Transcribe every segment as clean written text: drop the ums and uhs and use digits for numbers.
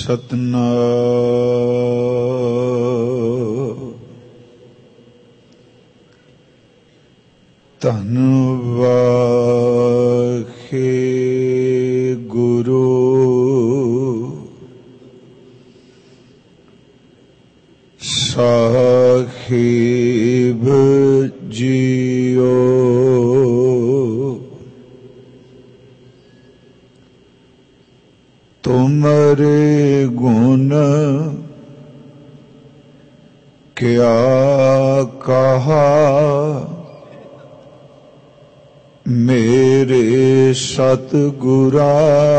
ਸਤਨਾਮ ਧੰਨ ਵਾਹਿਗੁਰੂ ਸਾਹਿਬ ਜੀਓ। ਤੁਮਰੇ ਗੁਣ ਕਿਆ ਕਹਾ ਮੇਰੇ ਸਤਿਗੁਰਾ।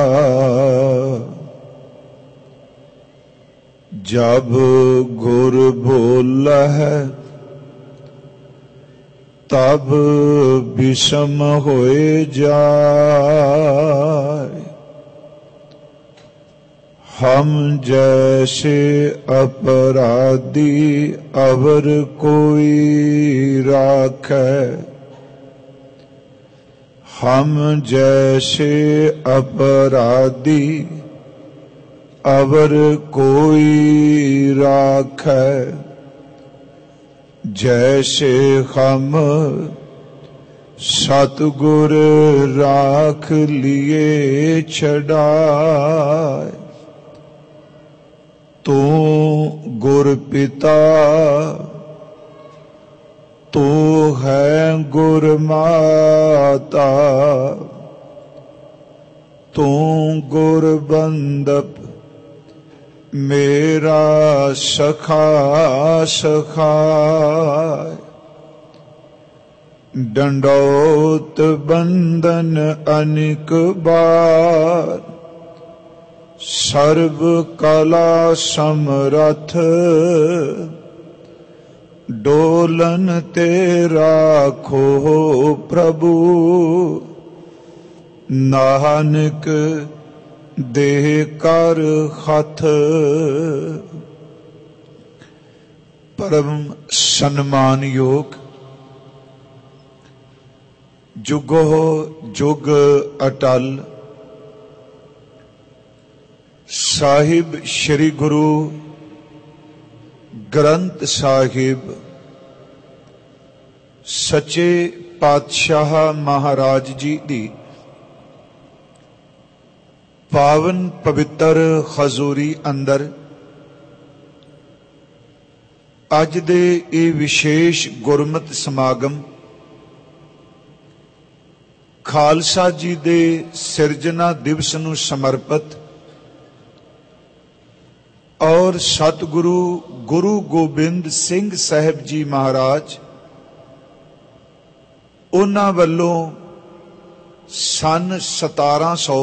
ਜਬ ਗੁਰ ਬੋਲਹਿ ਤਬ ਬਿਸਮ ਹੋਏ ਜਾਏ। हम जैसे अपराधी अवर कोई राखै। हम जैसे अपराधी अवर कोई राखै। जैसे हम सतगुर राख लिए छड़ाए। तू गुर पिता तू है गुर माता। तू गुर बंदप मेरा सखा सखाय। डंडौत बंदन अनेक बार सर्व कला समरथ। डोलन ते राखो प्रभु नानक देह कर हथ। परम सन्मान योग जुगो जुग अटल ਸਾਹਿਬ ਸ਼੍ਰੀ ਗੁਰੂ ਗ੍ਰੰਥ ਸਾਹਿਬ ਸੱਚੇ ਪਾਤਸ਼ਾਹ ਮਹਾਰਾਜ ਜੀ ਦੀ ਪਾਵਨ ਪਵਿੱਤਰ ਹਜ਼ੂਰੀ ਅੰਦਰ ਅੱਜ ਦੇ ਇਹ ਵਿਸ਼ੇਸ਼ ਗੁਰਮਤਿ ਸਮਾਗਮ ਖਾਲਸਾ ਜੀ ਦੇ ਸਿਰਜਣਾ ਦਿਵਸ ਨੂੰ ਸਮਰਪਿਤ और सतगुरु गुरु गोबिंद सिंह साहब जी महाराज उन्हां वल्लों सन 1700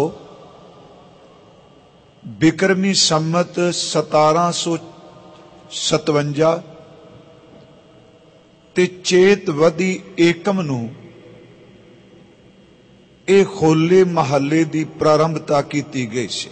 बिक्रमी संमत 1757 ते चेतवदी एकम नूं ਇਹ ਹੋਲੇ ਮਹੱਲੇ ਦੀ ਪ੍ਰਾਰੰਭਤਾ ਕੀਤੀ ਗਈ ਸੀ।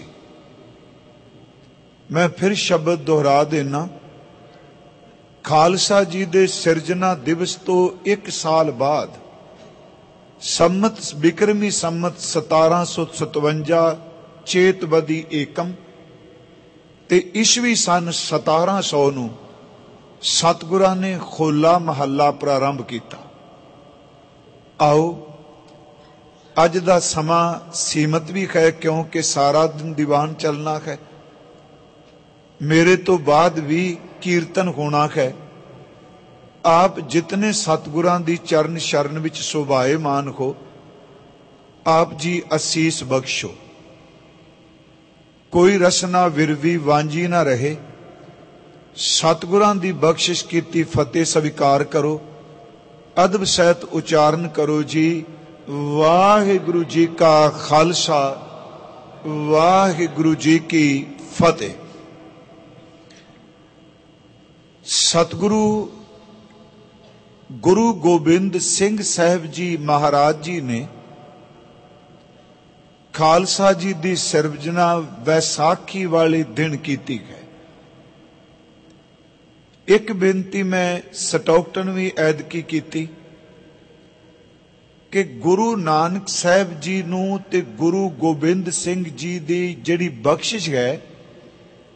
मैं फिर शब्द दोहरा देना, खालसा जी दे सिरजना दिवस तो एक साल बाद सम्मत बिक्रमी सम्मत 1757 चेतवदी एकम ते ईस्वी सन 1700 ਨੂੰ सतगुरां ने ਹੋਲਾ महला प्रारंभ किया। आओ अज दा समा सीमित भी है क्योंकि सारा दिन दीवान चलना है। मेरे तो बाद भी कीर्तन होना है। आप जितने सतगुरां दी चरण शरण विच शोभायमान हो, आप जी असीस बख्शो। कोई रसना विरवी वांझी ना रहे। सतगुरां दी बख्शिश कीती फतेह स्वीकार करो। अदब सहित उचारण करो जी वाहिगुरु जी का खालसा वाहिगुरु जी की फतेह। सतगुरु गुरु गोबिंद सिंह साहब जी महाराज जी ने खालसा जी की सिरजना वैसाखी वाले दिन की है। एक बेनती मैं स्टॉकटन भी ऐदकी की कि गुरु नानक साहब जी नूं ते गुरु गोबिंद सिंह जी की जिहड़ी बख्शिश है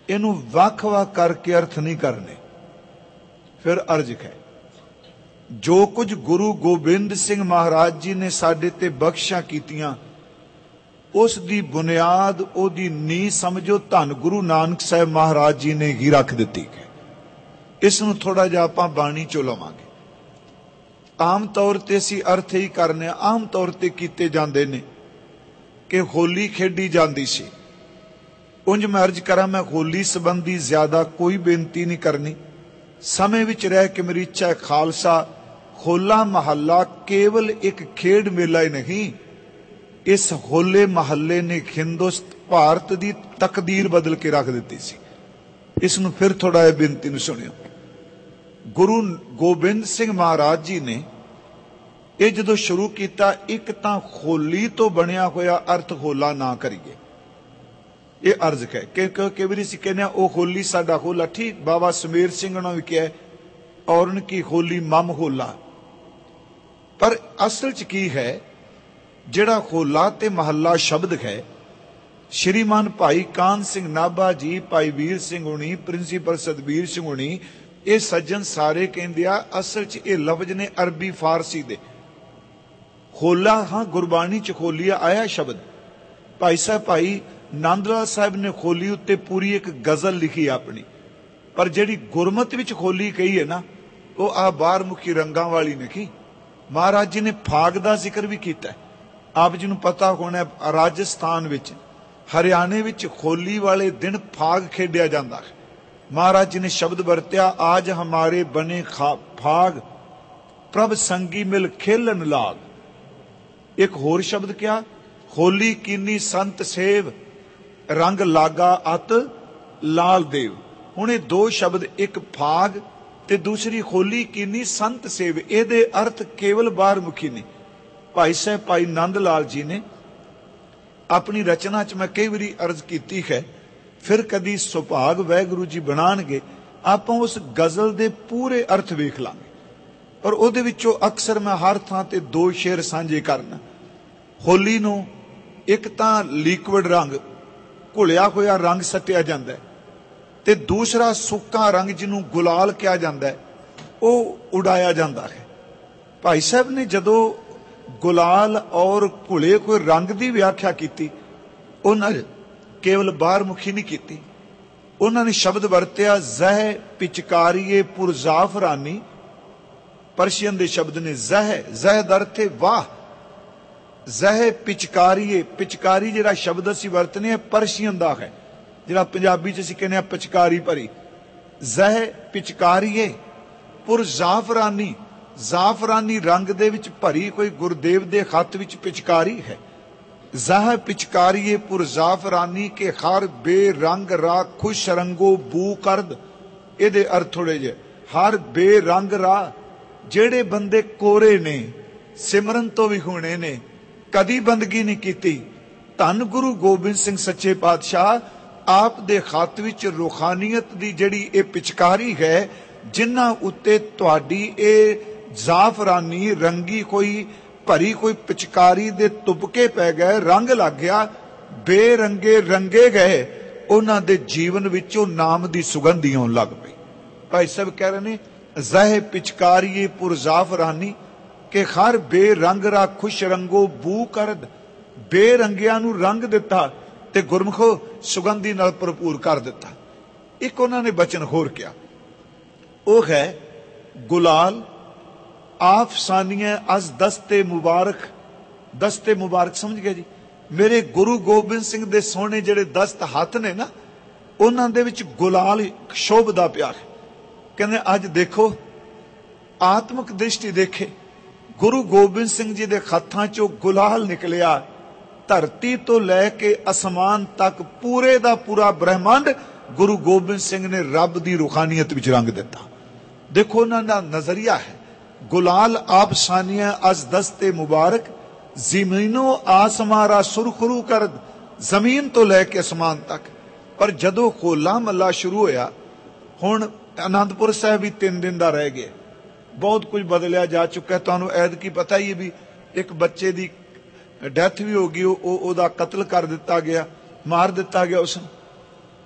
इनू वख-वख करके अर्थ नहीं करने। फिर अर्ज है, जो कुछ गुरु गोबिंद सिंह महाराज जी ने साडे ते बख्शा कीतियां, उस दी बुनियाद ओदी नींह समझो धन गुरु नानक साहब महाराज जी ने ही रख दिती है। इसनूं थोड़ा जिहा आपां बाणी चों लवांगे। आम तौर ते असीं अर्थ ही करने, आम तौर ते कीते जांदे ने कि होली खेडी जांदी सी। उंज मैं अर्ज करां, मैं होली संबंधी ज्यादा कोई बेनती नहीं करनी। समय विच रह के मेरी इच्छा है, खालसा होला महल्ला केवल एक खेड मेला ही नहीं, इस होले महल्ले ने हिंदुस्तान भारत की तकदीर बदल के रख दी सी। इसनूं फिर थोड़ा जिहा बेनती नूं सुणिओ। गुरु गोबिंद सिंह महाराज जी ने ये जदों शुरू किया, एक तां होली तो बनिया होया अर्थ होला ना करिए, ये अर्ज है। क्योंकि कई बार असीं कहने वो होली साडा होला, ठीक, बाबा सुमेर सिंह ने भी कहा और उनकी होली मम होला, पर असल च की है, जिहड़ा होला ते महल्ला शब्द है, श्रीमान भाई कान सिंह नाभा जी, भाई वीर सिंह हुणी, प्रिंसीपल सतबीर सिंह हुणी, ये सज्जन सारे कहंदे आ असल च ये लफ्ज ने अरबी फारसी दे। होला, हाँ गुरबाणी च होलिया आया शब्द। भाई साहब भाई नंदलाल साहब ने होली उत्ते पूरी एक गजल लिखी अपनी, पर जिहड़ी गुरमत विच होली कही है ना, वो आ बाहर मुखी रंगां वाली नहीं। महाराज जी ने फाग का जिक्र भी किया। आप जी नूं पता होना, राजस्थान विच, हरियाणे विच होली वाले दिन फाग खेडिया जाता है। महाराज जी ने शब्द वरत्या, आज हमारे बने फाग प्रभ संगी मिल खेलन लाग। एक होर शब्द क्या, होली कीनी संत सेव रंग लागा अत लाल देव। हुण ये दो शब्द, एक फाग ते दूसरी होली कीनी संत सेव, ये अर्थ केवल बाहर मुखी नहीं। भाई साहब भाई नंद लाल जी ने अपनी रचना च, मैं कई बारी अर्ज की है, फिर कदी सुभाग वाहिगुरू जी बनाणगे, आपां उस गजल दे पूरे अर्थ वेख लांगे। पर उहदे विचों अक्सर मैं हर थां ते दो शेर साझे करना। होली नूं एक तां लिक्विड रंग, घुलिया होया रंग सटिया जांदा है, ते दूसरा सुक्का रंग जिन्हों गुलाल कहा जाता है, वो उड़ाया जाता है। भाई साहब ने जदों गुलाल और घुले हुए रंग की व्याख्या की, उन्होंने केवल बाहर मुखी नहीं की, उन्होंने शब्द वरत्या जह पिचकारीए पुरजाफरानी। पर्शियन के शब्द ने जह, जह दर्थ है वाह, जह पिचकारीए, पिचकारी जिहड़ा शब्द असीं वरतने पर्शियन का है, जिहड़ा पंजाबी च असीं कहने पिचकारी भरी। जह पिचकारीए पुरजाफरानी, जाफरानी रंग दे विच भरी कोई गुरदेव दे खत विच पिचकारी है। जह पिचकारीए पुरजाफरानी के हर बेरंग रा खुश रंगो बू करद। इहदे अर्थ थोड़े जे, हर बेरंग रा, जेड़े बंदे कोरे ने, सिमरन तो भी होने ने, कदी बंदगी नहीं की, धन गुरु गोबिंद सिंह सच्चे पातशाह आप दे खत विच रूहानीयत दी जिहड़ी ये पिचकारी है, जिन्हां उत्ते तुहाडी ए जाफरानी रंगी कोई भरी कोई पिचकारी दे तुबके पै गए, रंग लग गया, बेरंगे रंगे गए, उन्हां दे जीवन विचों नाम दी सुगंधी आउण लग पई। भाई साहब कह रहे ने, जह पिचकारीए पुरजाफरानी के हर बेरंग रा खुश रंगो बू करद। बेरंगियां नूं रंग दिता ते गुरमुखो सुगंधी नाल भरपूर कर दिता। एक उन्होंने बचन होर किया, वो है गुलाल आप सानिया अज दस्ते मुबारक। दस्ते मुबारक समझ गए जी, मेरे गुरु गोबिंद सिंह दे सोहने जिहड़े दस्त हथ ने ना, उन्हां दे विच गुलाल शोभदा पिया। कहंदे अज देखो, आत्मक दृष्टि देखे, गुरु गोबिंद सिंह जी दे खत्तां चों गुलाल निकलिया। धरती तो लैके आसमान तक पूरे दा पूरा ब्रह्मांड गुरु गोबिंद सिंह ने रब दी रूहानीयत विच रंग दिता। देखो उन्हां दा नजरिया है, गुलाल आप सानिया अज दस्ते मुबारक, जमीनो आसमारा सुरखरू कर, जमीन तो लैके आसमान तक। पर जदों होला महला शुरू होया, हुण आनंदपुर साहब भी 3 दिन का रह गया, बहुत कुछ बदलिया जा चुका है। तुहानूं ऐतकी पता ही भी एक बच्चे की डेथ भी हो गई, ओदा कतल कर दिता गया, मार दिता गया उसनूं।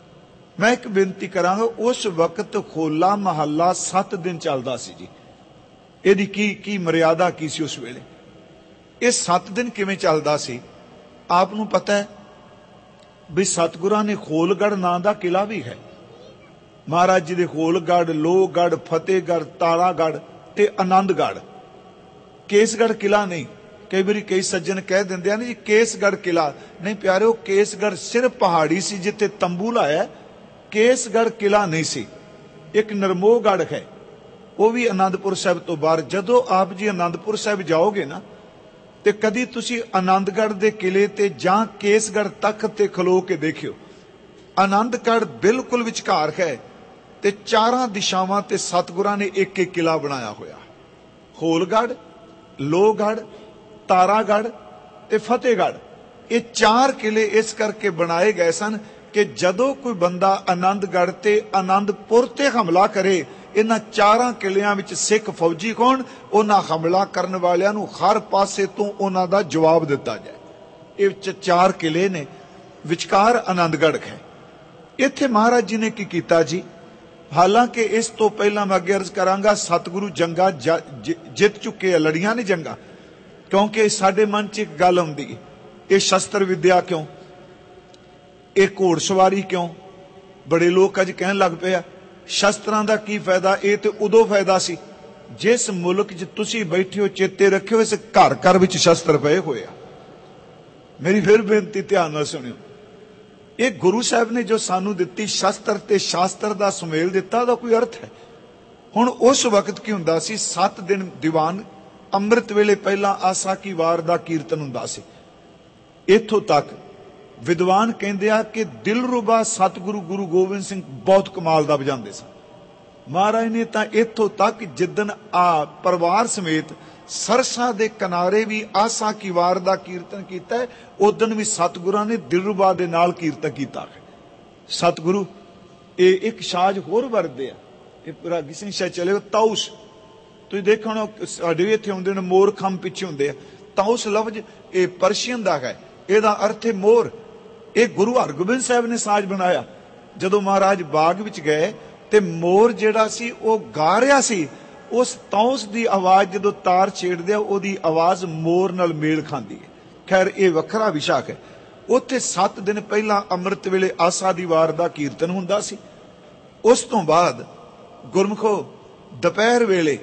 मैं एक बेनती करांगा, उस वक्त होला महला 7 दिन चलता सी जी। ਇਹਦੀ ਕੀ ਮਰਿਆਦਾ ਕੀ ਸੀ ਉਸ ਵੇਲੇ? ਇਹ 7 ਦਿਨ ਕਿਵੇਂ ਚੱਲਦਾ ਸੀ? ਆਪ ਨੂੰ ਪਤਾ ਹੈ ਵੀ ਸਤਿਗੁਰਾਂ ਨੇ ਹੋਲਗੜ੍ਹ ਨਾਂ ਦਾ ਕਿਲਾ ਵੀ ਹੈ। ਮਹਾਰਾਜ ਜੀ ਦੇ ਹੋਲਗੜ੍ਹ, ਲੋਹਗੜ੍ਹ, ਫਤਿਹਗੜ੍ਹ, ਤਾਰਾਗੜ੍ਹ ਤੇ ਆਨੰਦਗੜ੍ਹ। ਕੇਸਗੜ੍ਹ ਕਿਲਾ ਨਹੀਂ। ਕਈ ਵਾਰੀ ਕਈ ਸੱਜਣ ਕਹਿ ਦਿੰਦੇ ਆ ਨੇ ਜੀ ਕੇਸਗੜ੍ਹ ਕਿਲਾ ਨਹੀਂ। ਪਿਆਰਿਓ, ਕੇਸਗੜ੍ਹ ਸਿਰਫ ਪਹਾੜੀ ਸੀ ਜਿੱਥੇ ਤੰਬੂ ਲਾਇਆ। ਕੇਸਗੜ੍ਹ ਕਿਲਾ ਨਹੀਂ ਸੀ। ਇੱਕ ਨਰਮੋਹਗੜ੍ਹ ਹੈ, ਉਹ ਵੀ ਆਨੰਦਪੁਰ ਸਾਹਿਬ ਤੋਂ ਬਾਹਰ। ਜਦੋਂ ਆਪ ਜੀ ਆਨੰਦਪੁਰ ਸਾਹਿਬ ਜਾਓਗੇ ਨਾ, ਤੇ ਕਦੀ ਤੁਸੀਂ ਆਨੰਦਗੜ੍ਹ ਦੇ ਕਿਲੇ ਤੇ ਜਾਂ ਕੇਸਗੜ੍ਹ ਤਖਤ ਤੇ ਖਲੋ ਕੇ ਦੇਖਿਓ। ਆਨੰਦਗੜ੍ਹ ਬਿਲਕੁਲ ਵਿਚਕਾਰ ਹੈ ਤੇ ਚਾਰਾਂ ਦਿਸ਼ਾਵਾਂ ਤੇ ਸਤਿਗੁਰਾਂ ਨੇ ਇੱਕ ਇੱਕ ਕਿਲਾ ਬਣਾਇਆ ਹੋਇਆ। ਹੋਲਗੜ੍ਹ, ਲੋਹਗੜ੍ਹ, ਤਾਰਾਗੜ੍ਹ ਤੇ ਫਤਿਹਗੜ੍ਹ, ਇਹ 4 ਕਿਲੇ ਇਸ ਕਰਕੇ ਬਣਾਏ ਗਏ ਸਨ ਕਿ ਜਦੋਂ ਕੋਈ ਬੰਦਾ ਆਨੰਦਗੜ੍ਹ ਤੇ ਆਨੰਦਪੁਰ ਤੇ ਹਮਲਾ ਕਰੇ, ਇਹਨਾਂ 4 ਕਿਲਿਆਂ ਵਿੱਚ ਸਿੱਖ ਫੌਜੀ ਕੌਣ, ਉਹਨਾਂ ਹਮਲਾ ਕਰਨ ਵਾਲਿਆਂ ਨੂੰ ਹਰ ਪਾਸੇ ਤੋਂ ਉਹਨਾਂ ਦਾ ਜਵਾਬ ਦਿੱਤਾ ਜਾਏ। ਇਹ 4 ਕਿਲੇ ਨੇ, ਵਿਚਕਾਰ ਆਨੰਦਗੜ੍ਹ ਹੈ। ਇੱਥੇ ਮਹਾਰਾਜ ਜੀ ਨੇ ਕੀ ਕੀਤਾ ਜੀ? ਹਾਲਾਂਕਿ ਇਸ ਤੋਂ ਪਹਿਲਾਂ ਮੈਂ ਅੱਗੇ ਅਰਜ਼ ਕਰਾਂਗਾ, ਸਤਿਗੁਰੂ ਜੰਗਾਂ ਜਿੱਤ ਚੁੱਕੇ ਆ, ਲੜੀਆਂ ਨੇ ਜੰਗਾਂ। ਕਿਉਂਕਿ ਸਾਡੇ ਮਨ 'ਚ ਇੱਕ ਗੱਲ ਆਉਂਦੀ ਹੈ, ਇਹ ਸ਼ਸਤਰ ਵਿਦਿਆ ਕਿਉਂ, ਇਹ ਘੋੜਸਵਾਰੀ ਕਿਉਂ? ਬੜੇ ਲੋਕ ਅੱਜ ਕਹਿਣ ਲੱਗ ਪਏ ਆ ਸ਼ਸਤਰਾਂ ਦਾ ਕੀ ਫਾਇਦਾ? ਇਹ ਤੇ ਉਦੋਂ ਫਾਇਦਾ ਸੀ ਜਿਸ ਮੁਲਕ 'ਚ ਤੁਸੀਂ ਬੈਠੇ ਹੋ। ਚੇਤੇ ਰੱਖਿਓ, ਇਸ ਘਰ ਘਰ ਵਿੱਚ ਸ਼ਸਤਰ ਪਏ ਹੋਏ ਆ। ਮੇਰੀ ਫਿਰ ਬੇਨਤੀ ਧਿਆਨ ਨਾਲ ਸੁਣਿਓ। ਇਹ ਗੁਰੂ ਸਾਹਿਬ ਨੇ ਜੋ ਸਾਨੂੰ ਦਿੱਤੀ ਸ਼ਸਤਰ ਤੇ ਸ਼ਾਸਤਰ ਦਾ ਸੁਮੇਲ ਦਿੱਤਾ, ਉਹਦਾ ਕੋਈ ਅਰਥ ਹੈ? ਹੁਣ ਉਸ ਵਕਤ ਕੀ ਹੁੰਦਾ ਸੀ? 7 ਦਿਨ ਦੀਵਾਨ, ਅੰਮ੍ਰਿਤ ਵੇਲੇ ਪਹਿਲਾਂ ਆਸਾ ਕੀ ਵਾਰ ਦਾ ਕੀਰਤਨ ਹੁੰਦਾ ਸੀ। ਇੱਥੋਂ ਤੱਕ ਵਿਦਵਾਨ ਕਹਿੰਦੇ ਆ ਕਿ ਦਿਲਰੂਬਾ ਸਤਿਗੁਰੂ ਗੁਰੂ ਗੋਬਿੰਦ ਸਿੰਘ ਬਹੁਤ ਕਮਾਲ ਦਾ ਵਜਾਉਂਦੇ ਸਨ। ਮਹਾਰਾਜ ਨੇ ਤਾਂ ਇੱਥੋਂ ਤੱਕ ਜਿੱਦਣ ਆ ਪਰਿਵਾਰ ਸਮੇਤ ਸਰਸਾ ਦੇ ਕਿਨਾਰੇ ਵੀ ਆਸਾ ਕੀ ਵਾਰ ਦਾ ਕੀਰਤਨ ਕੀਤਾ, ਉਦੋਂ ਵੀ ਸਤਿਗੁਰਾਂ ਨੇ ਦਿਲਰੂਬਾ ਦੇ ਨਾਲ ਕੀਰਤਨ ਕੀਤਾ ਹੈ। ਸਤਿਗੁਰੂ ਇਹ ਇੱਕ ਸਾਜ਼ ਹੋਰ ਵਰਤਦੇ ਆ, ਇਹ ਪੂਰਾ ਕਿਸੇ ਸ਼ਾਇਦ ਚਲੇ ਤਾਉਸ। ਤੁਸੀਂ ਦੇਖੋ ਸਾਡੇ ਵੀ ਇੱਥੇ ਹੁੰਦੇ ਨੇ, ਮੋਰ ਖੰਭ ਪਿੱਛੇ ਹੁੰਦੇ ਆ। ਤਾਉਸ ਲਫ਼ਜ਼ ਇਹ ਪਰਸ਼ੀਅਨ ਦਾ ਹੈ, ਇਹਦਾ ਅਰਥ ਹੈ ਮੋਰ। ਇਹ ਗੁਰੂ ਹਰਗੋਬਿੰਦ ਸਾਹਿਬ ਨੇ ਸਾਜ਼ ਬਣਾਇਆ। ਜਦੋਂ ਮਹਾਰਾਜ ਬਾਗ ਵਿੱਚ ਗਏ ਤੇ ਮੋਰ ਜਿਹੜਾ ਸੀ ਉਹ ਗਾ ਰਿਹਾ ਸੀ, ਉਸ ਤਾਉਸ ਦੀ ਆਵਾਜ਼ ਜਦੋਂ ਤਾਰ ਛੇੜਦੇ ਆ, ਉਹਦੀ ਆਵਾਜ਼ ਮੋਰ ਨਾਲ ਮੇਲ ਖਾਂਦੀ ਹੈ। ਖੈਰ, ਇਹ ਵੱਖਰਾ ਵਿਸ਼ਾ ਹੈ। ਉੱਥੇ 7 ਦਿਨ ਪਹਿਲਾਂ ਅੰਮ੍ਰਿਤ ਵੇਲੇ ਆਸਾ ਦੀ ਵਾਰ ਦਾ ਕੀਰਤਨ ਹੁੰਦਾ ਸੀ। ਉਸ ਤੋਂ ਬਾਅਦ ਗੁਰਮੁਖੋ ਦੁਪਹਿਰ ਵੇਲੇ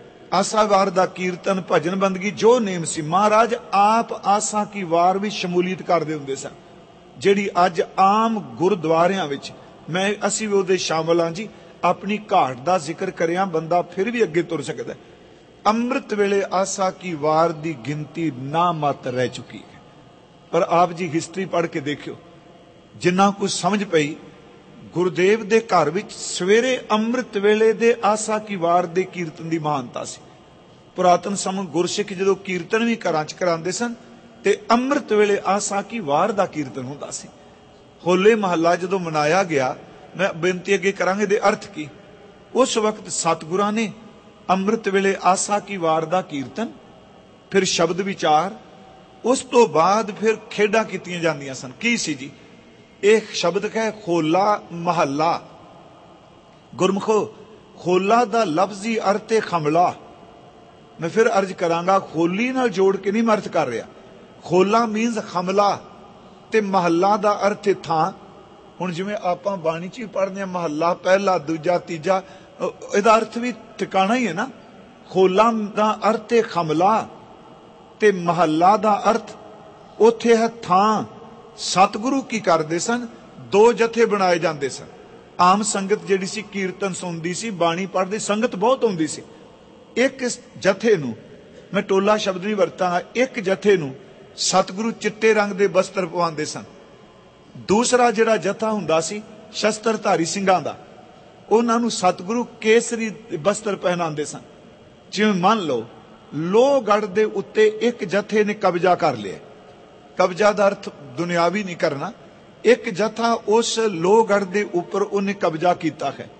ਆਸਾ ਵਾਰ ਦਾ ਕੀਰਤਨ, ਭਜਨ ਬੰਦਗੀ ਜੋ ਨੇਮ ਸੀ, ਮਹਾਰਾਜ ਆਪ ਆਸਾ ਕੀ ਵਾਰ ਵੀ ਸ਼ਮੂਲੀਅਤ ਕਰਦੇ ਹੁੰਦੇ ਸਨ। ਜਿਹੜੀ ਅੱਜ ਆਮ ਗੁਰਦੁਆਰਿਆਂ ਵਿੱਚ ਅਸੀਂ ਵੀ ਉਹਦੇ ਸ਼ਾਮਲ ਹਾਂ ਜੀ। ਆਪਣੀ ਘਾਟ ਦਾ ਜ਼ਿਕਰ ਕਰਿਆ ਬੰਦਾ ਫਿਰ ਵੀ ਅੱਗੇ ਤੁਰ ਸਕਦਾ। ਅੰਮ੍ਰਿਤ ਵੇਲੇ ਆਸਾ ਕੀ ਵਾਰ ਦੀ ਗਿਣਤੀ ਨਾ ਮਾਤਰ ਰਹਿ ਚੁੱਕੀ ਹੈ। ਪਰ ਆਪ ਜੀ ਹਿਸਟਰੀ ਪੜ੍ਹ ਕੇ ਦੇਖਿਓ, ਜਿੰਨਾ ਕੁਝ ਸਮਝ ਪਈ, ਗੁਰਦੇਵ ਦੇ ਘਰ ਵਿੱਚ ਸਵੇਰੇ ਅੰਮ੍ਰਿਤ ਵੇਲੇ ਦੇ ਆਸਾ ਕੀ ਵਾਰ ਦੇ ਕੀਰਤਨ ਦੀ ਮਹਾਨਤਾ ਸੀ। ਪੁਰਾਤਨ ਸਮੇਂ ਗੁਰਸਿੱਖ ਜਦੋਂ ਕੀਰਤਨ ਵੀ ਘਰਾਂ 'ਚ ਕਰਾਉਂਦੇ ਸਨ ਤੇ ਅੰਮ੍ਰਿਤ ਵੇਲੇ ਆਸਾ ਕੀ ਵਾਰ ਦਾ ਕੀਰਤਨ ਹੁੰਦਾ ਸੀ। ਹੋਲੇ ਮਹੱਲਾ ਜਦੋਂ ਮਨਾਇਆ ਗਿਆ, ਮੈਂ ਬੇਨਤੀ ਅੱਗੇ ਕਰਾਂਗੇ ਦੇ ਅਰਥ ਕੀ। ਉਸ ਵਕਤ ਸਤਿਗੁਰਾਂ ਨੇ ਅੰਮ੍ਰਿਤ ਵੇਲੇ ਆਸਾ ਕੀ ਵਾਰ ਦਾ ਕੀਰਤਨ, ਫਿਰ ਸ਼ਬਦ ਵਿਚਾਰ, ਉਸ ਤੋਂ ਬਾਅਦ ਫਿਰ ਖੇਡਾਂ ਕੀਤੀਆਂ ਜਾਂਦੀਆਂ ਸਨ। ਕੀ ਸੀ ਜੀ? ਇਹ ਸ਼ਬਦ ਹੈ ਹੋਲਾ ਮਹੱਲਾ। ਗੁਰਮੁਖੋ ਹੋਲਾ ਦਾ ਲਫ਼ਜ਼ੀ ਅਰਥ ਹੈ ਹਮਲਾ। ਮੈਂ ਫਿਰ ਅਰਜ਼ ਕਰਾਂਗਾ, ਹੋਲੀ ਨਾਲ ਜੋੜ ਕੇ ਨਹੀਂ ਮੈਂ ਅਰਥ ਕਰ ਰਿਹਾ। ਹੋਲਾ ਮੀਨਸ ਹਮਲਾ ਤੇ ਮਹੱਲਾ ਦਾ ਅਰਥ ਹੈ ਥਾਂ। ਹੁਣ ਜਿਵੇਂ ਆਪਾਂ ਬਾਣੀ 'ਚ ਵੀ ਪੜ੍ਹਦੇ ਹਾਂ ਮਹੱਲਾ ਪਹਿਲਾ, ਦੂਜਾ, ਤੀਜਾ, ਇਹਦਾ ਅਰਥ ਵੀ ਟਿਕਾਣਾ ਹੀ ਹੈ ਨਾ। ਹੋਲਾ ਦਾ ਅਰਥ ਹੈ ਹਮਲਾ ਤੇ ਮਹੱਲਾ ਦਾ ਅਰਥ ਉੱਥੇ ਹੈ ਥਾਂ। ਸਤਿਗੁਰੂ ਕੀ ਕਰਦੇ ਸਨ? 2 ਜਥੇ ਬਣਾਏ ਜਾਂਦੇ ਸਨ। ਆਮ ਸੰਗਤ ਜਿਹੜੀ ਸੀ ਕੀਰਤਨ ਸੁਣਦੀ ਸੀ, ਬਾਣੀ ਪੜ੍ਹਦੀ, ਸੰਗਤ ਬਹੁਤ ਆਉਂਦੀ ਸੀ। ਇੱਕ ਜਥੇ ਨੂੰ, ਮੈਂ ਟੋਲਾ ਸ਼ਬਦ ਨਹੀਂ ਵਰਤਾਂਗਾ, ਇੱਕ ਜਥੇ ਨੂੰ ਸਤਿਗੁਰੂ ਚਿੱਟੇ ਰੰਗ ਦੇ ਬਸਤਰ ਪਵਾਉਂਦੇ ਸਨ। ਦੂਸਰਾ ਜਿਹੜਾ ਜਥਾ ਹੁੰਦਾ ਸੀ ਸ਼ਸਤਰਧਾਰੀ ਸਿੰਘਾਂ ਦਾ, ਉਹਨਾਂ ਨੂੰ ਸਤਿਗੁਰੂ ਕੇਸਰੀ ਬਸਤਰ ਪਹਿਨਾਉਂਦੇ ਸਨ। ਜਿਵੇਂ ਮੰਨ ਲਓ ਲੋਹਗੜ੍ਹ ਦੇ ਉੱਤੇ ਇੱਕ ਜਥੇ ਨੇ ਕਬਜ਼ਾ ਕਰ ਲਿਆ। ਕਬਜ਼ਾ ਦਾ ਅਰਥ ਦੁਨਿਆਵੀ ਨਹੀਂ ਕਰਨਾ। ਇੱਕ ਜਥਾ ਉਸ ਲੋਹਗੜ੍ਹ ਦੇ ਉੱਪਰ ਉਹਨੇ ਕਬਜ਼ਾ ਕੀਤਾ ਹੈ।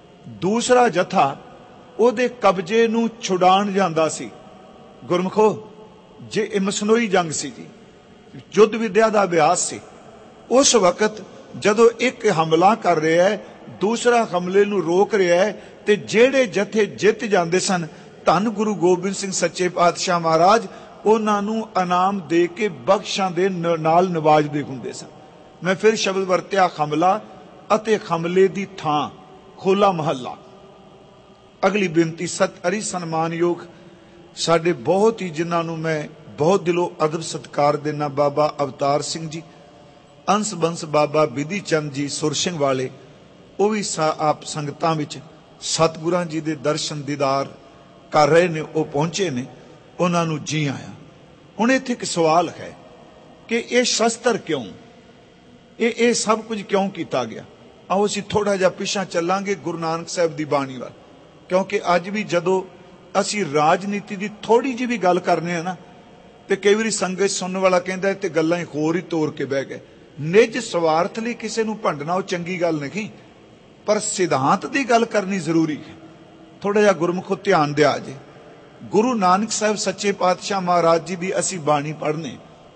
ਦੂਸਰਾ ਜਥਾ ਉਹਦੇ ਕਬਜ਼ੇ ਨੂੰ ਛੁਡਾਉਣ ਜਾਂਦਾ ਸੀ। ਗੁਰਮੁਖੋ ਜੇ ਇਹ ਮਸਨੋਈ ਜੰਗ ਸੀ ਜੀ, ਯੁੱਧ ਵਿਦਿਆ ਦਾ ਅਭਿਆਸ ਸੀ। ਉਸ ਵਕਤ ਜਦੋਂ ਇੱਕ ਹਮਲਾ ਕਰ ਰਿਹਾ ਹੈ, ਦੂਸਰਾ ਹਮਲੇ ਨੂੰ ਰੋਕ ਰਿਹਾ ਹੈ, ਤੇ ਜਿਹੜੇ ਜਥੇ ਜਿੱਤ ਜਾਂਦੇ ਸਨ, ਧੰਨ ਗੁਰੂ ਗੋਬਿੰਦ ਸਿੰਘ ਸੱਚੇ ਪਾਤਸ਼ਾਹ ਮਹਾਰਾਜ ਉਹਨਾਂ ਨੂੰ ਇਨਾਮ ਦੇ ਕੇ ਬਖਸ਼ਾਂ ਦੇ ਨਾਲ ਨਵਾਜਦੇ ਹੁੰਦੇ ਸਨ। ਮੈਂ ਫਿਰ ਸ਼ਬਦ ਵਰਤਿਆ ਹਮਲਾ ਅਤੇ ਹਮਲੇ ਦੀ ਥਾਂ ਹੋਲਾ ਮਹੱਲਾ। ਅਗਲੀ ਬੇਨਤੀ ਅਰੀ ਸਨਮਾਨਯੋਗ ਸਾਡੇ ਬਹੁਤ ਹੀ, ਜਿਨ੍ਹਾਂ ਨੂੰ ਮੈਂ ਬਹੁਤ ਦਿਲੋਂ ਅਦਬ ਸਤਿਕਾਰ ਦੇਣਾ, ਬਾਬਾ ਅਵਤਾਰ ਸਿੰਘ ਜੀ, ਅੰਸ ਬੰਸ ਬਾਬਾ ਬਿਧੀ ਚੰਦ ਜੀ ਸੁਰ ਸਿੰਘ ਵਾਲੇ, ਉਹ ਵੀ ਆਪ ਸੰਗਤਾਂ ਵਿੱਚ ਸਤਿਗੁਰਾਂ ਜੀ ਦੇ ਦਰਸ਼ਨ ਦੀਦਾਰ ਕਰ ਰਹੇ ਨੇ, ਉਹ ਪਹੁੰਚੇ ਨੇ, ਉਹਨਾਂ ਨੂੰ ਜੀ ਆਇਆ। ਹੁਣ ਇੱਥੇ ਇੱਕ ਸਵਾਲ ਹੈ ਕਿ ਇਹ ਸ਼ਸਤਰ ਕਿਉਂ, ਇਹ ਸਭ ਕੁਝ ਕਿਉਂ ਕੀਤਾ ਗਿਆ? ਆਓ ਅਸੀਂ ਥੋੜਾ ਜਿਹਾ ਪਿਛਾਂ ਚੱਲਾਂਗੇ ਗੁਰੂ ਨਾਨਕ ਸਾਹਿਬ ਦੀ ਬਾਣੀ ਵੱਲ, ਕਿਉਂਕਿ ਅੱਜ ਵੀ ਜਦੋਂ ਅਸੀਂ ਰਾਜਨੀਤੀ ਦੀ ਥੋੜੀ ਜਿਹੀ ਵੀ ਗੱਲ ਕਰਨੇ ਆ ਨਾ, ਤੇ ਕਈ ਵਾਰੀ ਸੰਗਤ ਸੁਣਨ ਵਾਲਾ ਕਹਿੰਦਾ ਤੇ ਗੱਲਾਂ ਹੀ ਹੋਰ ਹੀ ਤੋੜ ਕੇ ਬਹਿ ਗਏ। ਨਿੱਜ ਸਵਾਰਥ ਲਈ ਕਿਸੇ ਨੂੰ ਭੰਡਣਾ ਉਹ ਚੰਗੀ ਗੱਲ ਨਹੀਂ, ਪਰ ਸਿਧਾਂਤ ਦੀ ਗੱਲ ਕਰਨੀ ਜ਼ਰੂਰੀ ਹੈ। ਥੋੜਾ ਜਿਹਾ ਗੁਰਮੁਖੋ ਧਿਆਨ ਦਿਆ ਜੇ। ਗੁਰੂ ਨਾਨਕ ਸਾਹਿਬ ਸੱਚੇ ਪਾਤਸ਼ਾਹ ਮਹਾਰਾਜ ਜੀ ਦੀ ਅਸੀਂ ਬਾਣੀ ਪੜ੍ਹਨੇ,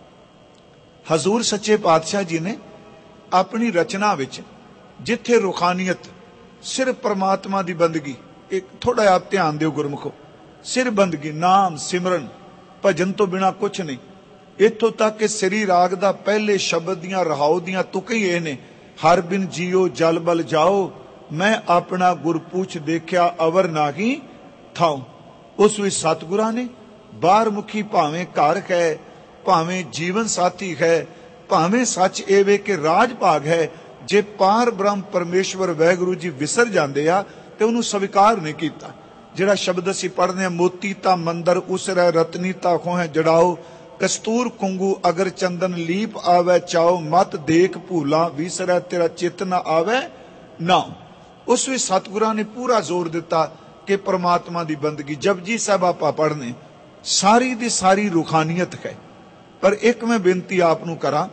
ਹਜ਼ੂਰ ਸੱਚੇ ਪਾਤਸ਼ਾਹ ਜੀ ਨੇ ਆਪਣੀ ਰਚਨਾ ਵਿੱਚ ਜਿੱਥੇ ਰੂਹਾਨੀਅਤ ਸਿਰਫ ਪਰਮਾਤਮਾ ਦੀ ਬੰਦਗੀ, ਇੱਕ ਥੋੜਾ ਜਿਹਾ ਧਿਆਨ ਦਿਓ ਗੁਰਮੁਖੋ, ਸਿਰਫ ਬੰਦਗੀ, ਨਾਮ ਸਿਮਰਨ, ਭਜਨ ਤੋਂ ਬਿਨਾ ਕੁਛ ਨਹੀਂ। ਇੱਥੋਂ ਤੱਕ ਕਿ ਸ੍ਰੀ ਰਾਗ ਦਾ ਪਹਿਲੇ ਸ਼ਬਦ ਦੀਆਂ ਰਹਾਉ ਦੀਆਂ ਤੁਕਾਂ ਹੀ ਇਹ ਨੇ, ਹਰ ਬਿਨ ਜੀਓ ਜਲ ਬਲ ਜਾਓ, ਮੈਂ ਆਪਣਾ ਗੁਰ ਪੂਛ ਦੇਖਿਆ ਅਵਰ ਨਾਹੀ ਥਾਉ। ਉਸ ਵਿੱਚ ਸਤਿਗੁਰਾਂ ਨੇ ਬਾਹਰ ਮੁਖੀ ਭਾਵੇਂ ਘਰ ਹੈ, ਭਾਵੇਂ ਜੀਵਨ ਸਾਥੀ ਹੈ, ਭਾਵੇਂ ਸੱਚ ਇਹ ਵੇ ਕਿ ਰਾਜ ਭਾਗ ਹੈ, ਜੇ ਪਾਰ ਬ੍ਰਹਮ ਪਰਮੇਸ਼ਵਰ ਵਾਹਿਗੁਰੂ ਜੀ ਵਿਸਰ ਜਾਂਦੇ ਆ ਤੇ ਉਹਨੂੰ ਸਵੀਕਾਰ ਨਹੀਂ ਕੀਤਾ। ਜਿਹੜਾ ਸ਼ਬਦ ਅਸੀਂ ਪੜ੍ਹਦੇ ਹਾਂ, ਮੋਤੀ ਤਾਂ ਮੰਦਰ ਉਸਰੈ ਰਤਨੀ ਤਾਂ ਖੋਹੈ ਜੜਾਓ, ਕਸਤੂਰ ਕੁੰਗੂ ਅਗਰ ਚੰਦਨ ਲੀਪ ਆਵੇ ਚਾਓ, ਮਤ ਦੇਖ ਭੂਲਾ ਵਿਸਰੈ ਤੇਰਾ ਚਿੱਤ ਨਾ ਆਵੇ ਨਾ। ਉਸ ਵਿੱਚ ਸਤਿਗੁਰਾਂ ਨੇ ਪੂਰਾ ਜ਼ੋਰ ਦਿੱਤਾ ਕਿ ਪਰਮਾਤਮਾ ਦੀ ਬੰਦਗੀ। ਜਪਜੀ ਸਾਹਿਬ ਆਪਾਂ ਪੜ੍ਹਨੇ, ਸਾਰੀ ਦੀ ਸਾਰੀ ਰੂਹਾਨੀਅਤ ਹੈ। ਪਰ ਇੱਕ ਮੈਂ ਬੇਨਤੀ ਆਪ ਨੂੰ ਕਰਾਂ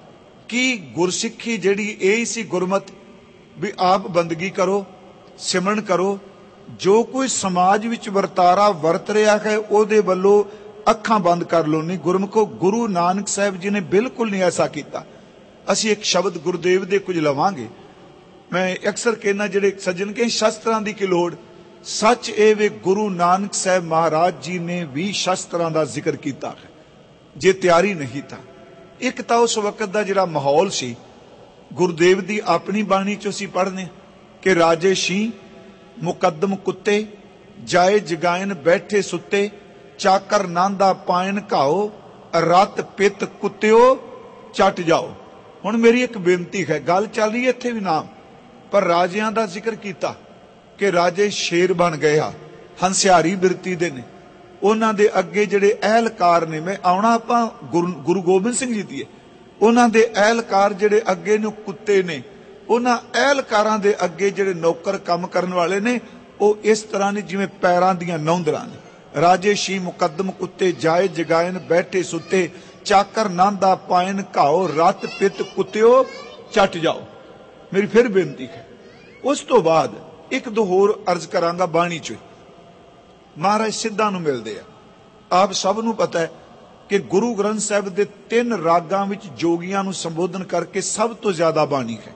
ਕਿ ਗੁਰਸਿੱਖੀ ਜਿਹੜੀ ਇਹ ਸੀ ਗੁਰਮਤਿ, ਵੀ ਆਪ ਬੰਦਗੀ ਕਰੋ, ਸਿਮਰਨ ਕਰੋ, ਜੋ ਕੋਈ ਸਮਾਜ ਵਿੱਚ ਵਰਤਾਰਾ ਵਰਤ ਰਿਹਾ ਹੈ ਉਹਦੇ ਵੱਲੋਂ ਅੱਖਾਂ ਬੰਦ ਕਰ ਲਓ। ਨਹੀਂ ਗੁਰਮੁਖੋ, ਗੁਰੂ ਨਾਨਕ ਸਾਹਿਬ ਜੀ ਨੇ ਬਿਲਕੁਲ ਨਹੀਂ ਐਸਾ ਕੀਤਾ। ਅਸੀਂ ਇੱਕ ਸ਼ਬਦ ਗੁਰਦੇਵ ਦੇ ਕੁਝ ਲਵਾਂਗੇ। ਮੈਂ ਅਕਸਰ ਕਹਿਣਾ, ਜਿਹੜੇ ਸੱਜਣ ਕਹੇ ਸ਼ਸਤਰਾਂ ਦੀ ਕੀ ਲੋੜ, ਸੱਚ ਇਹ ਵੇ ਗੁਰੂ ਨਾਨਕ ਸਾਹਿਬ ਮਹਾਰਾਜ ਜੀ ਨੇ ਵੀ ਸ਼ਸਤਰਾਂ ਦਾ ਜ਼ਿਕਰ ਕੀਤਾ ਹੈ, ਜੇ ਤਿਆਰੀ ਨਹੀਂ ਤਾਂ। ਇੱਕ ਤਾਂ ਉਸ ਵਕਤ ਦਾ ਜਿਹੜਾ ਮਾਹੌਲ ਸੀ, ਗੁਰਦੇਵ ਦੀ ਆਪਣੀ ਬਾਣੀ ਚ ਅਸੀਂ ਪੜ੍ਹਨੇ ਕਿ ਰਾਜੇ ਸ਼ੀ ਮੁਕੱਦਮ ਕੁੱਤੇ, ਜਾਏ ਜਗਾਇਨ ਬੈਠੇ ਸੁੱਤੇ, ਚਾਕਰ ਨਾਂਦਾ ਪਾਇਨ ਘਾਓ, ਰਤ ਪਿੱਤ ਕੁੱਤਿਓ ਚੱਟ ਜਾਓ। ਹੁਣ ਮੇਰੀ ਇੱਕ ਬੇਨਤੀ ਹੈ, ਗੱਲ ਚੱਲ ਰਹੀ ਹੈ ਇੱਥੇ ਵੀ ਨਾਮ, ਪਰ ਰਾਜਿਆਂ ਦਾ ਜ਼ਿਕਰ ਕੀਤਾ ਕਿ ਰਾਜੇ ਸ਼ੇਰ ਬਣ ਗਏ ਆ, ਹੰਸਿਆਰੀ ਬਿਰਤੀ ਦੇ ਨੇ, ਉਹਨਾਂ ਦੇ ਅੱਗੇ ਜਿਹੜੇ ਅਹਿਲਕਾਰ ਨੇ, ਮੈਂ ਆਉਣਾ ਆਪਾਂ ਗੁਰੂ ਗੋਬਿੰਦ ਸਿੰਘ ਜੀ ਦੀ, ਉਹਨਾਂ ਦੇ ਅਹਿਲਕਾਰ ਜਿਹੜੇ ਅੱਗੇ ਨੂੰ ਕੁੱਤੇ ਨੇ, ਉਹਨਾਂ ਅਹਿਲਕਾਰਾਂ ਦੇ ਅੱਗੇ ਜਿਹੜੇ ਨੌਕਰ ਕੰਮ ਕਰਨ ਵਾਲੇ ਨੇ, ਉਹ ਇਸ ਤਰ੍ਹਾਂ ਨੇ ਜਿਵੇਂ ਪੈਰਾਂ ਦੀਆਂ ਨੌਂਦਰਾਂ ਨੇ। ਰਾਜੇ ਸ਼ੀ ਮੁਕੱਦਮ ਕੁੱਤੇ, ਜਾਏ ਜਗਾਇਨ ਬੈਠੇ ਸੁੱਤੇ, ਚਾਕਰ ਨਾਂਦਾ ਪਾਇਨ ਘਾਓ, ਰਤ ਪਿੱਤ ਕੁੱਤਿਓ ਚੱਟ ਜਾਓ। ਮੇਰੀ ਫਿਰ ਬੇਨਤੀ ਹੈ। ਉਸ ਤੋਂ ਬਾਅਦ ਇੱਕ ਦੋ ਹੋਰ ਅਰਜ਼ ਕਰਾਂਗਾ ਬਾਣੀ ਚ। ਮਹਾਰਾਜ ਸਿੱਧਾਂ ਨੂੰ ਮਿਲਦੇ ਆ। ਆਪ ਸਭ ਨੂੰ ਪਤਾ ਹੈ ਕਿ ਗੁਰੂ ਗ੍ਰੰਥ ਸਾਹਿਬ ਦੇ 3 ਰਾਗਾਂ ਵਿੱਚ ਜੋਗੀਆਂ ਨੂੰ ਸੰਬੋਧਨ ਕਰਕੇ ਸਭ ਤੋਂ ਜ਼ਿਆਦਾ ਬਾਣੀ ਹੈ।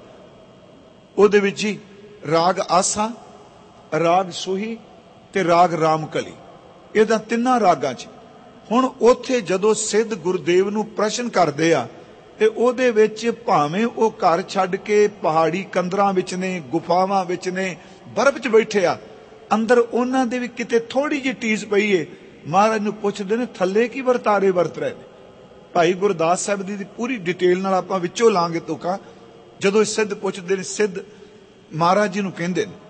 ਉਹਦੇ ਵਿੱਚ ਹੀ ਰਾਗ ਆਸਾ, ਰਾਗ ਸੋਹੀ ਤੇ ਰਾਗ ਰਾਮਕਲੀ, ਇਹਦਾ 3 ਰਾਗਾਂ ਚ। ਹੁਣ ਉੱਥੇ ਜਦੋਂ ਸਿੱਧ ਗੁਰਦੇਵ ਨੂੰ ਪ੍ਰਸ਼ਨ ਕਰਦੇ ਆ ਤੇ ਉਹਦੇ ਵਿੱਚ ਭਾਵੇਂ ਉਹ ਘਰ ਛੱਡ ਕੇ ਪਹਾੜੀ ਕੰਦਰਾਂ ਵਿੱਚ ਨੇ, ਗੁਫਾਵਾਂ ਵਿੱਚ ਨੇ, ਬਰਫ਼ ਚ ਬੈਠੇ ਆ, ਅੰਦਰ ਉਹਨਾਂ ਦੇ ਵੀ ਕਿਤੇ ਥੋੜੀ ਜਿਹੀ ਟੀਸ ਪਈ ਏ। ਮਹਾਰਾਜ ਨੂੰ ਪੁੱਛਦੇ ਨੇ ਥੱਲੇ ਕੀ ਵਰਤਾਰੇ ਵਰਤ ਰਹੇ ਨੇ। ਭਾਈ ਗੁਰਦਾਸ ਸਾਹਿਬ ਦੀ ਪੂਰੀ ਡਿਟੇਲ ਨਾਲ ਆਪਾਂ ਵਿੱਚੋਂ ਲਾਂਗੇ ਤੁਕਾਂ। ਜਦੋਂ ਸਿੱਧ ਪੁੱਛਦੇ ਨੇ, ਸਿੱਧ ਮਹਾਰਾਜ ਜੀ ਨੂੰ ਕਹਿੰਦੇ ਨੇ,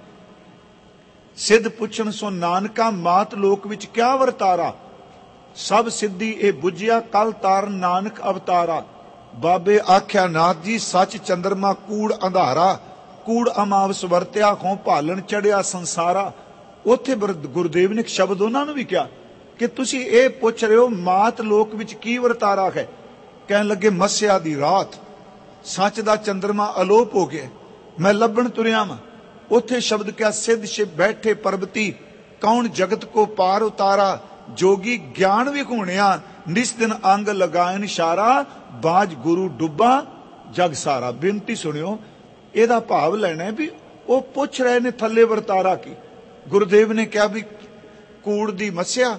ਸਿੱਧ ਪੁੱਛਣ ਸੋ ਨਾਨਕਾ ਮਾਤ ਲੋਕ ਵਿੱਚ ਕਿਆ ਵਰਤਾਰਾ, ਸਭ ਸਿੱਧੀ ਇਹ ਬੁੱਝਿਆ ਕੱਲ ਤਾਰ ਨਾਨਕ ਅਵਤਾਰਾ। ਬਾਬੇ ਆਖਿਆ ਨਾਥ ਜੀ ਸੱਚ ਚੰਦਰਮਾ ਕੂੜ ਅੰਧਾਰਾ, ਕੂੜ ਅਮਾਵਸ ਵਰਤਿਆ ਹੋਂ ਭਾਲਣ ਚੜਿਆ ਸੰਸਾਰਾ। ਉੱਥੇ ਗੁਰਦੇਵ ਨੇ ਇੱਕ ਸ਼ਬਦ ਉਹਨਾਂ ਨੂੰ ਵੀ ਕਿਹਾ ਕਿ ਤੁਸੀਂ ਇਹ ਪੁੱਛ ਰਹੇ ਹੋ ਮਾਤ ਲੋਕ ਵਿੱਚ ਕੀ ਵਰਤਾਰਾ ਹੈ। ਕਹਿਣ ਲੱਗੇ ਮੱਸਿਆ ਦੀ ਰਾਤ, ਸੱਚ ਦਾ ਚੰਦਰਮਾ ਅਲੋਪ ਹੋ ਗਿਆ, ਮੈਂ ਲੱਭਣ ਤੁਰਿਆ ਵਾਂ। ਉੱਥੇ ਸ਼ਬਦ ਕਿਹਾ ਸਿੱਧ ਸ਼ਿਵ ਬੈਠੇ ਪਰਬਤੀ, ਕੌਣ ਜਗਤ ਕੋ ਪਾਰ ਉਤਾਰਾ। ਜੋਗੀ ਗਿਆਨ ਵੀ ਘੂਣਿਆ, ਨਿਸ ਦਿਨ ਅੰਗ ਲਗਾਇਨ ਇਸ਼ਾਰਾ, ਬਾਜ ਗੁਰੂ ਡੁੱਬਾ जग सारा। बेनती सुनियो, ਇਹਦਾ ਭਾਵ ਲੈਣਾ ਵੀ ਉਹ ਪੁੱਛ ਰਹੇ ਨੇ ਥੱਲੇ ਵਰਤਾਰਾ ਕੀ। ਗੁਰਦੇਵ ਨੇ ਕਿਹਾ ਵੀ ਕੂੜ ਦੀ ਮੱਸਿਆ,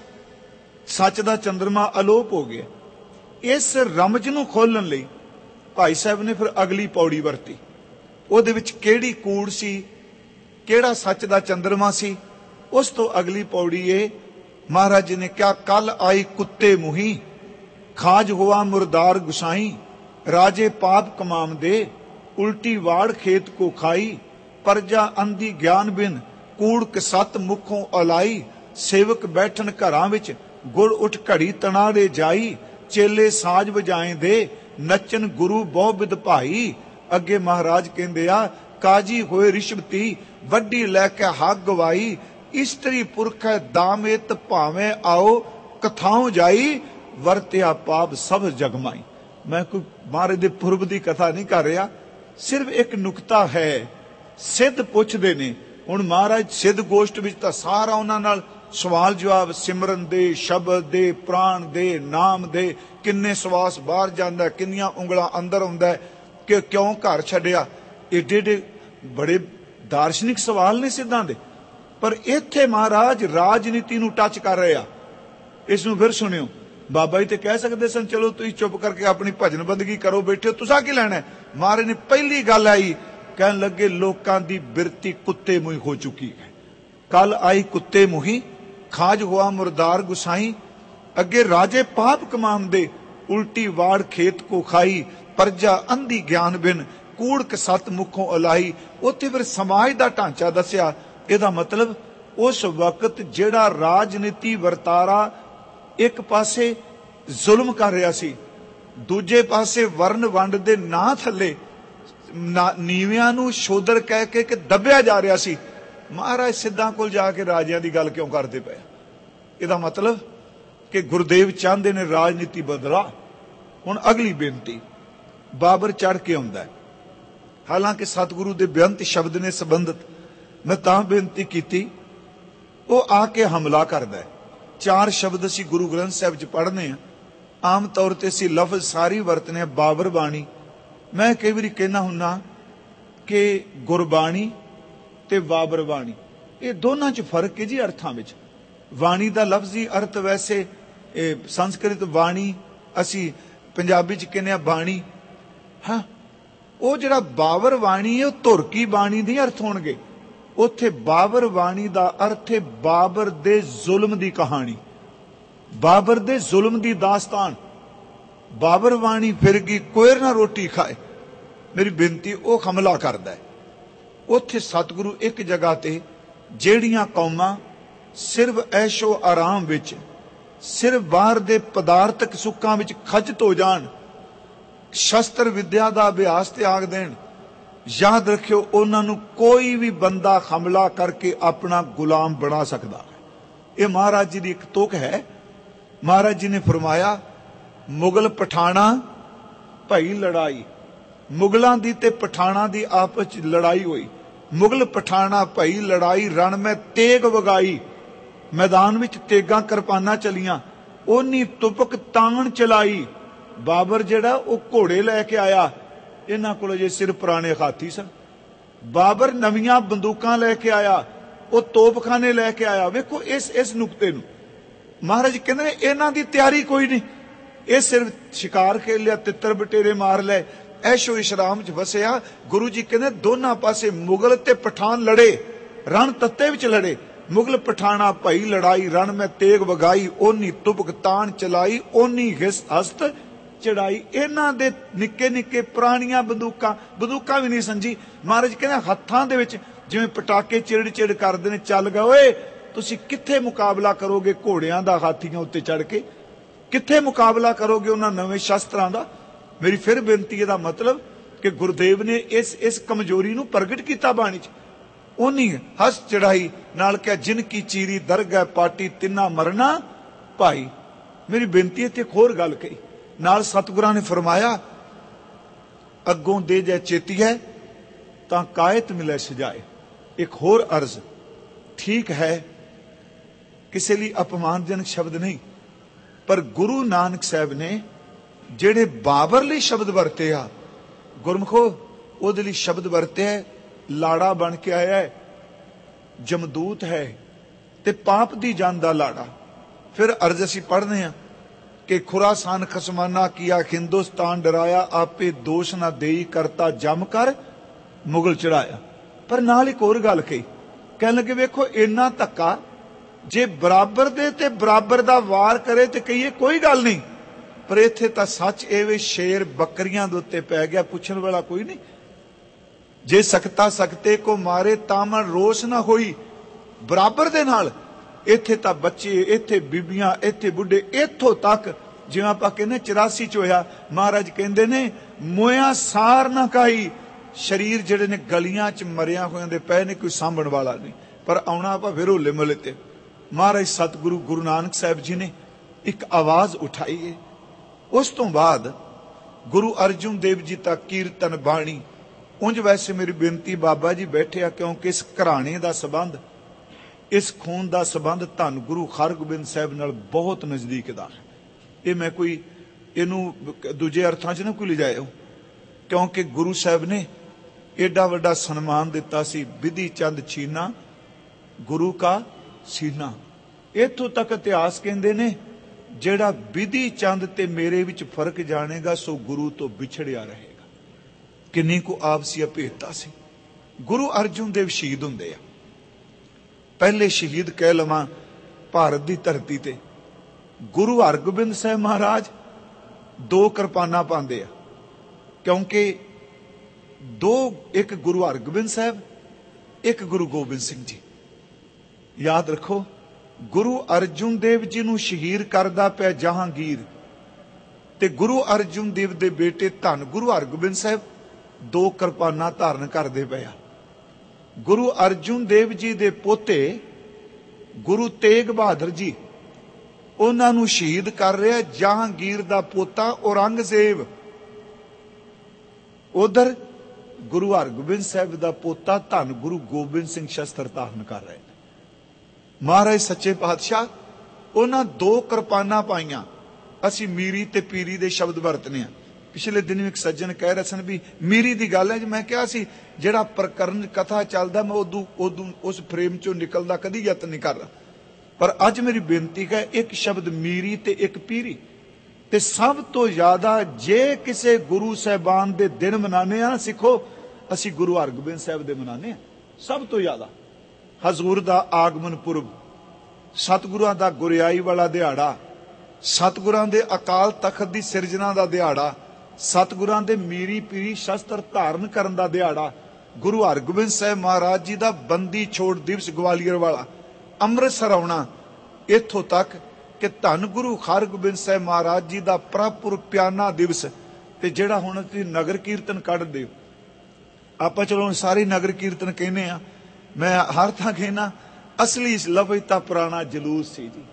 ਸੱਚ ਦਾ ਚੰਦਰਮਾ ਅਲੋਪ ਹੋ ਗਿਆ। ਇਸ ਰਮਜ ਨੂੰ ਖੋਲਣ ਲਈ ਭਾਈ ਸਾਹਿਬ ਨੇ ਫਿਰ ਅਗਲੀ ਪੌੜੀ ਵਰਤੀ। ਉਹਦੇ ਵਿੱਚ ਕਿਹੜੀ ਕੂੜ ਸੀ, ਕਿਹੜਾ ਸੱਚ ਦਾ ਚੰਦਰਮਾ ਸੀ। ਉਸ ਤੋਂ ਅਗਲੀ ਪੌੜੀ ਇਹ ਮਹਾਰਾਜ ਜੀ ਨੇ ਕਿਹਾ, ਕੱਲ ਆਈ ਕੁੱਤੇ ਮੁਹੀ, ਖਾਜ हुआ मुर्दार गुसाई, राजे पाप कमाम दे, उल्टी वाड़ खेत को खाई, प्रजा अंधी ज्ञान बिन, कूड़ कसत मुखों अलाई, सेवक बैठन घरां विच, गुड़ उठ घड़ी तनाड़े जाई, चेले साज वजाएं दे, नचन गुरु बहु बिद भाई। अगे महाराज कहंदे आ, काजी होए रिश्वती, वड्डी लैके हक गवाई, इस्तरी पुरख दामेत भावें आओ, कथाओं जाई, ਵਰਤਿਆ ਪਾਪ ਸਭ ਜਗਮਾਈ। ਮੈਂ ਕੋਈ ਮਹਾਰਾਜ ਦੇ ਪੁਰਬ ਦੀ ਕਥਾ ਨਹੀਂ ਕਰ ਰਿਹਾ, ਸਿਰਫ ਇੱਕ ਨੁਕਤਾ ਹੈ। ਸਿੱਧ ਪੁੱਛਦੇ ਨੇ, ਹੁਣ ਮਹਾਰਾਜ ਸਿੱਧ ਗੋਸ਼ਟ ਵਿੱਚ ਤਾਂ ਸਾਰਾ ਉਹਨਾਂ ਨਾਲ ਸਵਾਲ ਜਵਾਬ, ਸਿਮਰਨ ਦੇ, ਸ਼ਬਦ ਦੇ, ਪ੍ਰਾਣ ਦੇ, ਨਾਮ ਦੇ, ਕਿੰਨੇ ਸਵਾਸ ਬਾਹਰ ਜਾਂਦਾ, ਕਿੰਨੀਆਂ ਉਂਗਲਾਂ ਅੰਦਰ ਆਉਂਦਾ, ਕਿ ਕਿਉਂ ਘਰ ਛੱਡਿਆ, ਏਡੇ ਏਡੇ ਬੜੇ ਦਾਰਸ਼ਨਿਕ ਸਵਾਲ ਨੇ ਸਿੱਧਾਂ ਦੇ। ਪਰ ਇੱਥੇ ਮਹਾਰਾਜ ਰਾਜਨੀਤੀ ਨੂੰ ਟੱਚ ਕਰ ਰਹੇ ਆ। ਇਸ ਨੂੰ ਫਿਰ ਸੁਣਿਓ। ਬਾਬਾ ਜੀ ਤੇ ਕਹਿ ਸਕਦੇ ਸਨ ਚਲੋ ਤੁਸੀਂ ਚੁੱਪ ਕਰਕੇ ਆਪਣੀ ਭਜਨ ਬੰਦਗੀ ਕਰੋ, ਬੈਠੇ ਹੋ, ਤੁਸਾਂ ਕੀ ਲੈਣਾ। ਮਹਾਰਾਜ ਨੇ ਪਹਿਲੀ ਗੱਲ ਆਈ, ਕਹਿਣ ਲੱਗੇ ਲੋਕਾਂ ਦੀ ਬਿਰਤੀ ਕੁੱਤੇ ਮੂੰਹ ਹੋ ਚੁੱਕੀ ਹੈ। ਕੱਲ ਆਈ ਕੁੱਤੇ ਮੂੰਹੀ, ਖਾਜ हुआ मुर्दार गुसाई, ਅੱਗੇ ਰਾਜੇ ਪਾਪ ਕਮਾਉਂਦੇ, ਉਲਟੀ ਵਾੜ ਖੇਤ ਕੋ ਖਾਈ, ਪ੍ਰਜਾ ਅੰਧੀ ਗਿਆਨ ਬਿਨ, ਕੂੜ ਕਸਤ ਮੁਖੋਂ ਅਲਾਈ। ਉੱਥੇ ਫਿਰ ਸਮਾਜ ਦਾ ਢਾਂਚਾ ਦੱਸਿਆ। ਇਹਦਾ ਮਤਲਬ ਉਸ ਵਕਤ ਜਿਹੜਾ ਰਾਜਨੀਤੀ ਵਰਤਾਰਾ ਇੱਕ ਪਾਸੇ ਜ਼ੁਲਮ ਕਰ ਰਿਹਾ ਸੀ, ਦੂਜੇ ਪਾਸੇ ਵਰਨ ਵੰਡ ਦੇ ਨਾਂ ਥੱਲੇ ਨੀਵਿਆਂ ਨੂੰ ਸ਼ੋਦਰ ਕਹਿ ਕੇ ਕਿ ਦੱਬਿਆ ਜਾ ਰਿਹਾ ਸੀ। ਮਹਾਰਾਜ ਸਿੱਧਾਂ ਕੋਲ ਜਾ ਕੇ ਰਾਜਿਆਂ ਦੀ ਗੱਲ ਕਿਉਂ ਕਰਦੇ ਪਏ। ਇਹਦਾ ਮਤਲਬ ਕਿ ਗੁਰਦੇਵ ਚਾਹੁੰਦੇ ਨੇ ਰਾਜਨੀਤੀ ਬਦਲਾ। ਹੁਣ ਅਗਲੀ ਬੇਨਤੀ, ਬਾਬਰ ਚੜ ਕੇ ਆਉਂਦਾ। ਹਾਲਾਂਕਿ ਸਤਿਗੁਰੂ ਦੇ ਬੇਅੰਤ ਸ਼ਬਦ ਨੇ ਸੰਬੰਧਿਤ, ਮੈਂ ਤਾਂ ਬੇਨਤੀ ਕੀਤੀ, ਉਹ ਆ ਕੇ ਹਮਲਾ ਕਰਦਾ ਹੈ। ਚਾਰ ਸ਼ਬਦ ਅਸੀਂ ਗੁਰੂ ਗ੍ਰੰਥ ਸਾਹਿਬ ਚ ਪੜ੍ਹਨੇ ਆ। ਆਮ ਤੌਰ ਤੇ ਅਸੀਂ ਲਫ਼ਜ਼ ਸਾਰੀ ਵਰਤਨੇ ਆ, ਬਾਬਰ ਬਾਣੀ। ਮੈਂ ਕਈ ਵਾਰੀ ਕਹਿਣਾ ਹੁੰਨਾ ਕਿ ਗੁਰਬਾਣੀ ਤੇ ਬਾਬਰ ਬਾਣੀ, ਇਹ ਦੋਨਾਂ ਚ ਫਰਕ ਹੈ ਜੀ ਅਰਥਾਂ ਵਿੱਚ। ਬਾਣੀ ਦਾ ਲਫ਼ਜ਼ੀ ਅਰਥ ਵੈਸੇ ਸੰਸਕ੍ਰਿਤ ਬਾਣੀ, ਅਸੀਂ ਪੰਜਾਬੀ ਚ ਕਹਿੰਦੇ ਆ ਬਾਣੀ। ਹਾਂ, ਉਹ ਜਿਹੜਾ ਬਾਬਰ ਬਾਣੀ ਹੈ ਉਹ ਤੁਰਕੀ ਬਾਣੀ ਦੇ ਅਰਥ ਹੋਣਗੇ। ਉੱਥੇ ਬਾਬਰ ਬਾਣੀ ਦਾ ਅਰਥ ਹੈ ਬਾਬਰ ਦੇ ਜ਼ੁਲਮ ਦੀ ਕਹਾਣੀ, ਬਾਬਰ ਦੇ ਜ਼ੁਲਮ ਦੀ ਦਾਸਤਾਨ। ਬਾਬਰ ਬਾਣੀ ਫਿਰ ਗਈ ਕੋਇਰ ਨਾ ਰੋਟੀ ਖਾਏ। ਮੇਰੀ ਬੇਨਤੀ, ਉਹ ਹਮਲਾ ਕਰਦਾ ਹੈ। ਉੱਥੇ ਸਤਿਗੁਰੂ ਇੱਕ ਜਗ੍ਹਾ ਤੇ ਜਿਹੜੀਆਂ ਕੌਮਾਂ ਸਿਰਫ ਐਸ਼ੋ ਆਰਾਮ ਵਿੱਚ, ਸਿਰਫ ਬਾਹਰ ਦੇ ਪਦਾਰਥਕ ਸੁੱਖਾਂ ਵਿੱਚ ਖਚਤ ਹੋ ਜਾਣ, ਸ਼ਸਤਰ ਵਿਦਿਆ ਦਾ ਅਭਿਆਸ ਤਿਆਗ ਦੇਣ, ਯਾਦ ਰੱਖਿਓ ਉਹਨਾਂ ਨੂੰ ਕੋਈ ਵੀ ਬੰਦਾ ਹਮਲਾ ਕਰਕੇ ਆਪਣਾ ਗੁਲਾਮ ਬਣਾ ਸਕਦਾ ਹੈ। ਇਹ ਮਹਾਰਾਜ ਜੀ ਦੀ ਇੱਕ ਤੁਕ ਹੈ। ਮਹਾਰਾਜ ਜੀ ਨੇ ਫਰਮਾਇਆ, ਮੁਗਲ ਪਠਾਣਾ ਭਈ ਲੜਾਈ। ਮੁਗਲਾਂ ਦੀ ਤੇ ਪਠਾਣਾ ਦੀ ਆਪਸ ਵਿੱਚ ਲੜਾਈ ਹੋਈ। ਮੁਗਲ ਪਠਾਣਾ ਭਈ ਲੜਾਈ, ਰਣ ਮੈਂ ਤੇਗ ਵਗਾਈ। ਮੈਦਾਨ ਵਿੱਚ ਤੇਗਾਂ ਕਿਰਪਾਨਾਂ ਚਲੀਆਂ, ਓਨੀ ਤੁਪਕ ਤਾਣ ਚਲਾਈ। ਬਾਬਰ ਜਿਹੜਾ ਉਹ ਘੋੜੇ ਲੈ ਕੇ ਆਇਆ, ਇਹਨਾਂ ਕੋਲ ਜੇ ਸਿਰ ਪੁਰਾਣੇ ਹਾਥੀ ਸਨ। ਬਾਬਰ ਨਵੀਆਂ ਬੰਦੂਕਾਂ ਲੈ ਕੇ ਆਇਆ, ਉਹ ਤੋਪਖਾਨੇ ਲੈ ਕੇ ਆਇਆ। ਵੇਖੋ ਇਸ ਨੁਕਤੇ ਨੂੰ ਮਹਾਰਾਜ ਕਹਿੰਦੇ ਨੇ ਇਹਨਾਂ ਦੀ ਤਿਆਰੀ ਕੋਈ ਨਹੀਂ, ਇਹ ਸਿਰਫ ਸ਼ਿਕਾਰ ਖੇਲ ਲਿਆ, ਤਿੱਤਰ ਬਟੇਰੇ ਮਾਰ ਲਏ, ਐਸ਼ੋ ਇਸ਼ਰਾਮ ਚ ਵਸਿਆ। ਗੁਰੂ ਜੀ ਕਹਿੰਦੇ ਦੋਨਾਂ ਪਾਸੇ ਮੁਗਲ ਤੇ ਪਠਾਨ ਲੜੇ, ਰਣ ਤੱਤੇ ਵਿੱਚ ਲੜੇ। ਮੁਗਲ ਪਠਾਣਾ ਭਈ ਲੜਾਈ, ਰਣ ਮੈਂ ਤੇਗ ਵਗਾਈ, ਓਨੀ ਤੁਪਕ ਤਾਣ ਚਲਾਈ, ਓਨੀ ਹਸਤ ਚੜਾਈ। ਇਹਨਾਂ ਦੇ ਨਿੱਕੇ ਨਿੱਕੇ ਪੁਰਾਣੀਆਂ ਬੰਦੂਕਾਂ ਵੀ ਨਹੀਂ ਸੰਜੀ। ਮਹਾਰਾਜ ਕਹਿੰਦੇ ਹੱਥਾਂ ਦੇ ਵਿੱਚ ਜਿਵੇਂ ਪਟਾਕੇ ਚਿੜ ਚਿੜ ਕਰਦੇ ਨੇ, ਚੱਲ ਗਏ ਓਏ। ਤੁਸੀਂ ਕਿੱਥੇ ਮੁਕਾਬਲਾ ਕਰੋਗੇ ਘੋੜਿਆਂ ਦਾ, ਹਾਥੀਆਂ ਉੱਤੇ ਚੜ ਕੇ? ਕਿੱਥੇ ਮੁਕਾਬਲਾ ਕਰੋਗੇ ਉਹਨਾਂ ਨਵੇਂ ਸ਼ਸਤਰਾਂ ਦਾ? ਮੇਰੀ ਫਿਰ ਬੇਨਤੀ, ਇਹਦਾ ਮਤਲਬ ਕਿ ਗੁਰਦੇਵ ਨੇ ਇਸ ਕਮਜ਼ੋਰੀ ਨੂੰ ਪ੍ਰਗਟ ਕੀਤਾ ਬਾਣੀ ਚ। ਉਹਨੀ ਹੱਸ ਚੜਾਈ ਨਾਲ ਕਿਹਾ, ਜਿਨ ਕੀ ਚੀਰੀ ਦਰਗਹਿ ਪਾਟੀ, ਤਿੰਨਾ ਮਰਨਾ ਭਾਈ। ਮੇਰੀ ਬੇਨਤੀ ਇੱਥੇ ਇੱਕ ਹੋਰ ਗੱਲ ਕਹੀ ਨਾਲ ਸਤਿਗੁਰਾਂ ਨੇ ਫਰਮਾਇਆ, ਅੱਗੋਂ ਦੇ ਜੈ ਚੇਤੀਐ ਤਾਂ ਕਾਇਤ ਮਿਲੇ ਸਜਾਏ। ਇੱਕ ਹੋਰ ਅਰਜ਼, ਠੀਕ ਹੈ ਕਿਸੇ ਲਈ ਅਪਮਾਨਜਨਕ ਸ਼ਬਦ ਨਹੀਂ, ਪਰ ਗੁਰੂ ਨਾਨਕ ਸਾਹਿਬ ਨੇ ਜਿਹੜੇ ਬਾਬਰ ਲਈ ਸ਼ਬਦ ਵਰਤੇ ਆ, ਗੁਰਮਖੋ ਉਹਦੇ ਲਈ ਸ਼ਬਦ ਵਰਤਿਆ, ਲਾੜਾ ਬਣ ਕੇ ਆਇਆ ਹੈ, ਜਮਦੂਤ ਹੈ ਤੇ ਪਾਪ ਦੀ ਜਾਨ ਦਾ ਲਾੜਾ। ਫਿਰ ਅਰਜ਼ ਅਸੀਂ ਪੜ੍ਹਦੇ ਹਾਂ ਕਿ ਖੁਰਾਸਾਨ ਖਸਮਾਨਾ ਕੀਆ, ਹਿੰਦੁਸਤਾਨ ਡਰਾਇਆ, ਆਪੇ ਦੋਸ਼ ਨਾ ਦੇਈ, ਕਰਤਾ ਜਮ ਕਰ ਮੁਗਲ ਚੜਾਇਆ। ਪਰ ਨਾਲ ਇੱਕ ਹੋਰ ਗੱਲ ਕਹੀ, ਕਹਿਣ ਲੱਗੇ ਵੇਖੋ ਇੰਨਾ ਧੱਕਾ, ਜੇ ਬਰਾਬਰ ਦੇ ਤੇ ਬਰਾਬਰ ਦਾ ਵਾਰ ਕਰੇ ਤੇ ਕਹੀਏ ਕੋਈ ਗੱਲ ਨਹੀਂ, ਪਰ ਇੱਥੇ ਤਾਂ ਸੱਚ ਇਹ ਵੇ ਸ਼ੇਰ ਬੱਕਰੀਆਂ ਦੇ ਉੱਤੇ ਪੈ ਗਿਆ, ਪੁੱਛਣ ਵਾਲਾ ਕੋਈ ਨਹੀਂ। ਜੇ ਸਕਤਾ ਸਕਤੇ ਕੋ ਮਾਰੇ ਤਾਂ ਮਨ ਰੋਸ ਨਾ ਹੋਈ, ਬਰਾਬਰ ਦੇ ਨਾਲ। ਇੱਥੇ ਤਾਂ ਬੱਚੇ, ਇੱਥੇ ਬੀਬੀਆਂ, ਇੱਥੇ ਬੁੱਢੇ, ਇੱਥੋਂ ਤੱਕ ਜਿਵੇਂ ਆਪਾਂ ਕਹਿੰਦੇ 84 ਚ ਹੋਇਆ, ਮਹਾਰਾਜ ਕਹਿੰਦੇ ਨੇ ਮੋਇਆ ਸਾਰ ਨਾ ਕਾਈ। ਸਰੀਰ ਜਿਹੜੇ ਨੇ ਗਲੀਆਂ ਚ ਮਰਿਆ ਹੋਇਆਂ ਦੇ ਪਏ ਨੇ, ਕੋਈ ਸਾਂਭਣ ਵਾਲਾ ਨਹੀਂ। ਪਰ ਆਉਣਾ ਆਪਾਂ ਫਿਰ ਹੋਲੇ ਮਹੱਲੇ ਤੇ। ਮਹਾਰਾਜ ਸਤਿਗੁਰੂ ਗੁਰੂ ਨਾਨਕ ਸਾਹਿਬ ਜੀ ਨੇ ਇੱਕ ਆਵਾਜ਼ ਉਠਾਈ ਹੈ। ਉਸ ਤੋਂ ਬਾਅਦ ਗੁਰੂ ਅਰਜਨ ਦੇਵ ਜੀ ਤਾਂ ਕੀਰਤਨ ਬਾਣੀ। ਉਂਝ ਵੈਸੇ ਮੇਰੀ ਬੇਨਤੀ, ਬਾਬਾ ਜੀ ਬੈਠੇ ਆ, ਕਿਉਂਕਿ ਇਸ ਘਰਾਣੇ ਦਾ ਸੰਬੰਧ, ਇਸ ਖੂਨ ਦਾ ਸੰਬੰਧ ਧੰਨ ਗੁਰੂ ਹਰਗੋਬਿੰਦ ਸਾਹਿਬ ਨਾਲ ਬਹੁਤ ਨਜ਼ਦੀਕ ਦਾ ਹੈ। ਇਹ ਮੈਂ ਕੋਈ ਇਹਨੂੰ ਦੂਜੇ ਅਰਥਾਂ 'ਚ ਨਾ ਕੋਈ ਲਿਜਾਇਓ, ਕਿਉਂਕਿ ਗੁਰੂ ਸਾਹਿਬ ਨੇ ਏਡਾ ਵੱਡਾ ਸਨਮਾਨ ਦਿੱਤਾ ਸੀ, ਵਿਧੀ ਚੰਦ ਛੀਨਾ ਗੁਰੂ ਕਾ ਸੀਨਾ। ਇੱਥੋਂ ਤੱਕ ਇਤਿਹਾਸ ਕਹਿੰਦੇ ਨੇ ਜਿਹੜਾ ਵਿਧੀ ਚੰਦ ਤੇ ਮੇਰੇ ਵਿੱਚ ਫਰਕ ਜਾਣੇਗਾ ਸੋ ਗੁਰੂ ਤੋਂ ਵਿਛੜਿਆ ਰਹੇਗਾ। ਕਿੰਨੀ ਕੁ ਆਪਸੀ ਭੇਦਤਾ ਸੀ। ਗੁਰੂ ਅਰਜਨ ਦੇਵ ਸ਼ਹੀਦ ਹੁੰਦੇ ਆ, ਪਹਿਲੇ ਸ਼ਹੀਦ ਕਹਿ ਲਵਾਂ ਭਾਰਤ ਦੀ ਧਰਤੀ ਤੇ। ਗੁਰੂ ਹਰਗੋਬਿੰਦ ਸਾਹਿਬ ਮਹਾਰਾਜ 2 ਕਿਰਪਾਨਾਂ ਪਾਉਂਦੇ ਆ, ਕਿਉਂਕਿ ਇੱਕ ਗੁਰੂ ਹਰਗੋਬਿੰਦ ਸਾਹਿਬ, ਇੱਕ ਗੁਰੂ ਗੋਬਿੰਦ ਸਿੰਘ ਜੀ। ਯਾਦ ਰੱਖੋ, ਗੁਰੂ ਅਰਜਨ ਦੇਵ ਜੀ ਨੂੰ ਸ਼ਹੀਦ ਕਰਦਾ ਪਿਆ ਜਹਾਂਗੀਰ, ਤੇ ਗੁਰੂ ਅਰਜਨ ਦੇਵ ਦੇ ਬੇਟੇ ਧੰਨ ਗੁਰੂ ਹਰਗੋਬਿੰਦ ਸਾਹਿਬ 2 ਕਿਰਪਾਨਾਂ ਧਾਰਨ ਕਰਦੇ ਪਏ ਆ। ਗੁਰੂ ਅਰਜਨ ਦੇਵ ਜੀ ਦੇ ਪੋਤੇ ਗੁਰੂ ਤੇਗ ਬਹਾਦਰ ਜੀ, ਉਹਨਾਂ ਨੂੰ ਸ਼ਹੀਦ ਕਰ ਰਿਹਾ ਜਹਾਂਗੀਰ ਦਾ ਪੋਤਾ ਔਰੰਗਜ਼ੇਬ। ਉਧਰ ਗੁਰੂ ਹਰਗੋਬਿੰਦ ਸਾਹਿਬ ਦਾ ਪੋਤਾ ਧੰਨ ਗੁਰੂ ਗੋਬਿੰਦ ਸਿੰਘ ਸ਼ਸਤਰ ਧਾਰਨ ਕਰ ਰਹੇ। ਮਹਾਰਾਜ ਸੱਚੇ ਪਾਤਸ਼ਾਹ ਉਹਨਾਂ 2 ਕਿਰਪਾਨਾਂ ਪਾਈਆਂ। ਅਸੀਂ ਮੀਰੀ ਤੇ ਪੀਰੀ ਦੇ ਸ਼ਬਦ ਵਰਤਨੇ ਆ। ਪਿਛਲੇ ਦਿਨ ਇੱਕ ਸੱਜਣ ਕਹਿ ਰਹੇ ਸਨ ਵੀ ਮੀਰੀ ਦੀ ਗੱਲ ਹੈ ਜੀ। ਮੈਂ ਕਿਹਾ ਸੀ ਜਿਹੜਾ ਪ੍ਰਕਰਨ ਕਥਾ ਚੱਲਦਾ ਮੈਂ ਉਦੋਂ ਉਸ ਫਰੇਮ ਚੋਂ ਨਿਕਲਦਾ ਕਦੀ ਯਤਨ ਨਹੀਂ ਕਰਦਾ। ਪਰ ਅੱਜ ਮੇਰੀ ਬੇਨਤੀ ਹੈ, ਇੱਕ ਸ਼ਬਦ ਮੀਰੀ ਤੇ ਇੱਕ ਪੀਰੀ। ਤੇ ਸਭ ਤੋਂ ਜ਼ਿਆਦਾ ਜੇ ਕਿਸੇ ਗੁਰੂ ਸਾਹਿਬਾਨ ਦੇ ਦਿਨ ਮਨਾਉਂਦੇ ਆ ਸਿੱਖੋ, ਅਸੀਂ ਗੁਰੂ ਹਰਗੋਬਿੰਦ ਸਾਹਿਬ ਦੇ ਮਨਾਉਂਦੇ ਆ ਸਭ ਤੋਂ ਜ਼ਿਆਦਾ। ਹਜ਼ੂਰ ਦਾ ਆਗਮਨ ਪੁਰਬ, ਸਤਿਗੁਰਾਂ ਦਾ ਗੁਰਿਆਈ ਵਾਲਾ ਦਿਹਾੜਾ, ਸਤਿਗੁਰਾਂ ਦੇ ਅਕਾਲ ਤਖਤ ਦੀ ਸਿਰਜਣਾ ਦਾ ਦਿਹਾੜਾ, ਸਤਿਗੁਰਾਂ ਦੇ ਮੀਰੀ ਪੀਰੀ ਸ਼ਸਤਰ ਧਾਰਨ ਕਰਨ ਦਾ ਦਿਹਾੜਾ, ਗੁਰੂ ਹਰਗੋਬਿੰਦ ਸਾਹਿਬ ਮਹਾਰਾਜ ਜੀ ਦਾ ਬੰਦੀ ਛੋੜ ਦਿਵਸ ਗਵਾਲੀਅਰ ਵਾਲਾ, ਅੰਮ੍ਰਿਤਸਰ ਆਉਣਾ, ਇੱਥੋਂ ਤੱਕ ਕਿ ਧੰਨ ਗੁਰੂ ਹਰਗੋਬਿੰਦ ਸਾਹਿਬ ਮਹਾਰਾਜ ਜੀ ਦਾ ਪ੍ਰਭੁਰ ਪਿਆਨਾ ਦਿਵਸ। ਤੇ ਜਿਹੜਾ ਹੁਣ ਤੁਸੀਂ ਨਗਰ ਕੀਰਤਨ ਕੱਢਦੇ ਹੋ, ਆਪਾਂ ਚਲੋ ਸਾਰੇ ਨਗਰ ਕੀਰਤਨ ਕਹਿੰਦੇ ਆ, ਮੈਂ ਹਰ ਥਾਂ ਕਹਿਣਾ ਅਸਲੀ ਲਫ਼ਜ਼ ਤਾਂ ਪੁਰਾਣਾ ਜਲੂਸ ਸੀ ਜੀ।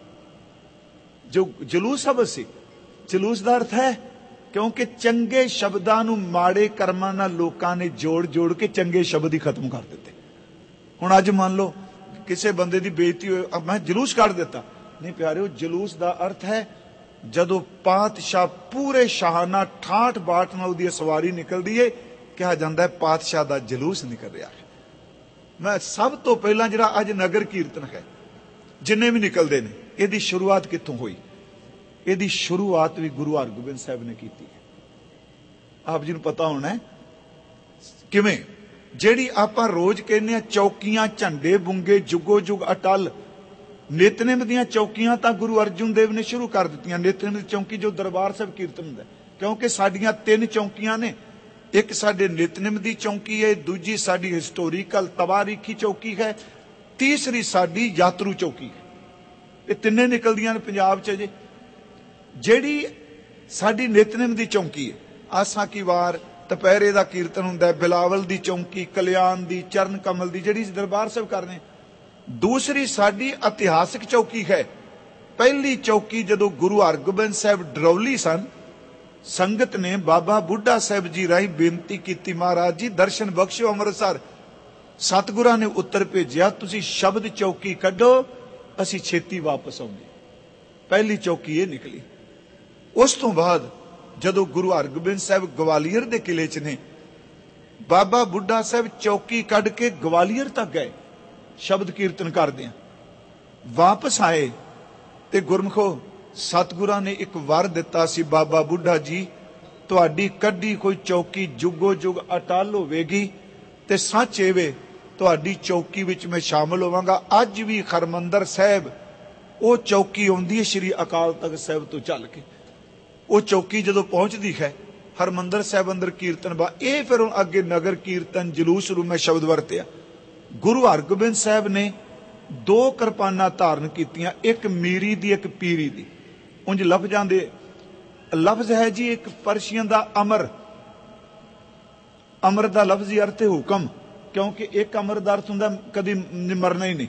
ਜੋ ਜਲੂਸ ਸ਼ਬਦ ਸੀ, ਜਲੂਸ ਦਾ ਅਰਥ ਹੈ ਕਿਉਂਕਿ ਚੰਗੇ ਸ਼ਬਦਾਂ ਨੂੰ ਮਾੜੇ ਕਰਮਾਂ ਨਾਲ ਲੋਕਾਂ ਨੇ ਜੋੜ ਜੋੜ ਕੇ ਚੰਗੇ ਸ਼ਬਦ ਹੀ ਖਤਮ ਕਰ ਦਿੱਤੇ। ਹੁਣ ਅੱਜ ਮੰਨ ਲਓ ਕਿਸੇ ਬੰਦੇ ਦੀ ਬੇਇੱਜ਼ਤੀ ਹੋਏ, ਮੈਂ ਜਲੂਸ ਕੱਢ ਦਿੱਤਾ। ਨਹੀਂ ਪਿਆਰਿਓ, ਜਲੂਸ ਦਾ ਅਰਥ ਹੈ ਜਦੋਂ ਪਾਤਸ਼ਾਹ ਪੂਰੇ ਸ਼ਾਹਾਨਾ ਠਾਠ ਬਾਠ ਨਾਲ ਉਹਦੀ ਸਵਾਰੀ ਨਿਕਲਦੀ ਏ, ਕਿਹਾ ਜਾਂਦਾ ਹੈ ਪਾਤਸ਼ਾਹ ਦਾ ਜਲੂਸ ਨਿਕਲ ਰਿਹਾ ਹੈ। ਮੈਂ ਸਭ ਤੋਂ ਪਹਿਲਾਂ ਜਿਹੜਾ ਅੱਜ ਨਗਰ ਕੀਰਤਨ ਹੈ ਜਿੰਨੇ ਵੀ ਨਿਕਲਦੇ ਨੇ, ਇਹਦੀ ਸ਼ੁਰੂਆਤ ਕਿੱਥੋਂ ਹੋਈ? ਇਹਦੀ ਸ਼ੁਰੂਆਤ ਵੀ ਗੁਰੂ ਹਰਗੋਬਿੰਦ ਸਾਹਿਬ ਨੇ ਕੀਤੀ ਹੈ। ਆਪ ਜੀ ਨੂੰ ਪਤਾ ਹੋਣਾ ਹੈ ਕਿਵੇਂ। ਜਿਹੜੀ ਆਪਾਂ ਰੋਜ਼ ਕਹਿੰਦੇ ਆ ਚੌਕੀਆਂ ਝੰਡੇ ਬੁੰਗੇ ਜੁਗੋ ਜੁਗ ਅਟਲ, ਨਿਤਨੇਮ ਦੀਆਂ ਚੌਕੀਆਂ ਤਾਂ ਗੁਰੂ ਅਰਜਨ ਦੇਵ ਨੇ ਸ਼ੁਰੂ ਕਰ ਦਿੱਤੀਆਂ। ਨਿਤਨੇਮ ਦੀ ਚੌਕੀ ਜੋ ਦਰਬਾਰ ਸਾਹਿਬ ਕੀਰਤਨ ਹੁੰਦਾ, ਕਿਉਂਕਿ ਸਾਡੀਆਂ 3 ਚੌਕੀਆਂ ਨੇ। ਇੱਕ ਸਾਡੇ ਨਿਤਨੇਮ ਦੀ ਚੌਕੀ ਹੈ, ਦੂਜੀ ਸਾਡੀ ਹਿਸਟੋਰੀਕਲ ਤਵਾਰੀਖੀ ਚੌਕੀ ਹੈ, ਤੀਸਰੀ ਸਾਡੀ ਯਾਤਰੂ ਚੌਕੀ ਹੈ। ਇਹ ਤਿੰਨੇ ਨਿਕਲਦੀਆਂ ਨੇ ਪੰਜਾਬ 'ਚ। ਜਿਹੜੀ ਸਾਡੀ ਨਿਤਨੇਮ ਦੀ ਚੌਕੀ ਹੈ, ਆਸਾਂ ਕੀ ਵਾਰ ਦੁਪਹਿਰੇ ਦਾ ਕੀਰਤਨ ਹੁੰਦਾ, ਬਿਲਾਵਲ ਦੀ ਚੌਕੀ, ਕਲਿਆਣ ਦੀ, ਚਰਨ ਕਮਲ ਦੀ, ਜਿਹੜੀ ਦਰਬਾਰ ਸਾਹਿਬ ਕਰਦੇ। ਦੂਸਰੀ ਸਾਡੀ ਇਤਿਹਾਸਕ ਚੌਕੀ ਹੈ। ਪਹਿਲੀ ਚੌਕੀ ਜਦੋਂ ਗੁਰੂ ਹਰਗੋਬਿੰਦ ਸਾਹਿਬ ਡਰੌਲੀ ਸਨ, ਸੰਗਤ ਨੇ ਬਾਬਾ ਬੁੱਢਾ ਸਾਹਿਬ ਜੀ ਰਾਹੀਂ ਬੇਨਤੀ ਕੀਤੀ, ਮਹਾਰਾਜ ਜੀ ਦਰਸ਼ਨ ਬਖਸ਼ੋ ਅੰਮ੍ਰਿਤਸਰ। ਸਤਿਗੁਰਾਂ ਨੇ ਉੱਤਰ ਭੇਜਿਆ, ਤੁਸੀਂ ਸ਼ਬਦ ਚੌਕੀ ਕੱਢੋ, ਅਸੀਂ ਛੇਤੀ ਵਾਪਸ ਆਉਂਦੇ। ਪਹਿਲੀ ਚੌਕੀ ਇਹ ਨਿਕਲੀ। ਉਸ ਤੋਂ ਬਾਅਦ ਜਦੋਂ ਗੁਰੂ ਹਰਗੋਬਿੰਦ ਸਾਹਿਬ ਗਵਾਲੀਅਰ ਦੇ ਕਿਲੇ 'ਚ ਨੇ, बाबा बुढ़ा साहब चौकी कढ़ के ग्वालियर तक गए शब्द कीर्तन करदे वापस आए ते गुरमुखो सतगुरां ने एक वर दिता सी बाबा बुढ़ा जी तुहाडी कड्डी कोई चौकी जुगो जुग अटल होवेगी ते सच एवे तुहाडी चौकी विच मैं शामिल होवांगा। अज भी हरमंदर साहब वो चौकी आउंदी है श्री अकाल तख्त साहब तो चल के वो चौकी जदों पहुंचदी है हरमंदर साहब अंदर कीर्तन बा ये फिर अगे नगर कीर्तन जलूस रू मैं शब्द वरतिया। गुरु हरगोबिंद साहब ने दो किरपाना धारण कीतियां एक मीरी दी एक पीरी दी। उंज लफ्जां दे लफ्ज है जी एक परशियन दा अमर अमर दा लफ्जी अर्थ है हुक्म क्योंकि एक अमर दा अर्थ हुंदा कदी मरना ही नहीं।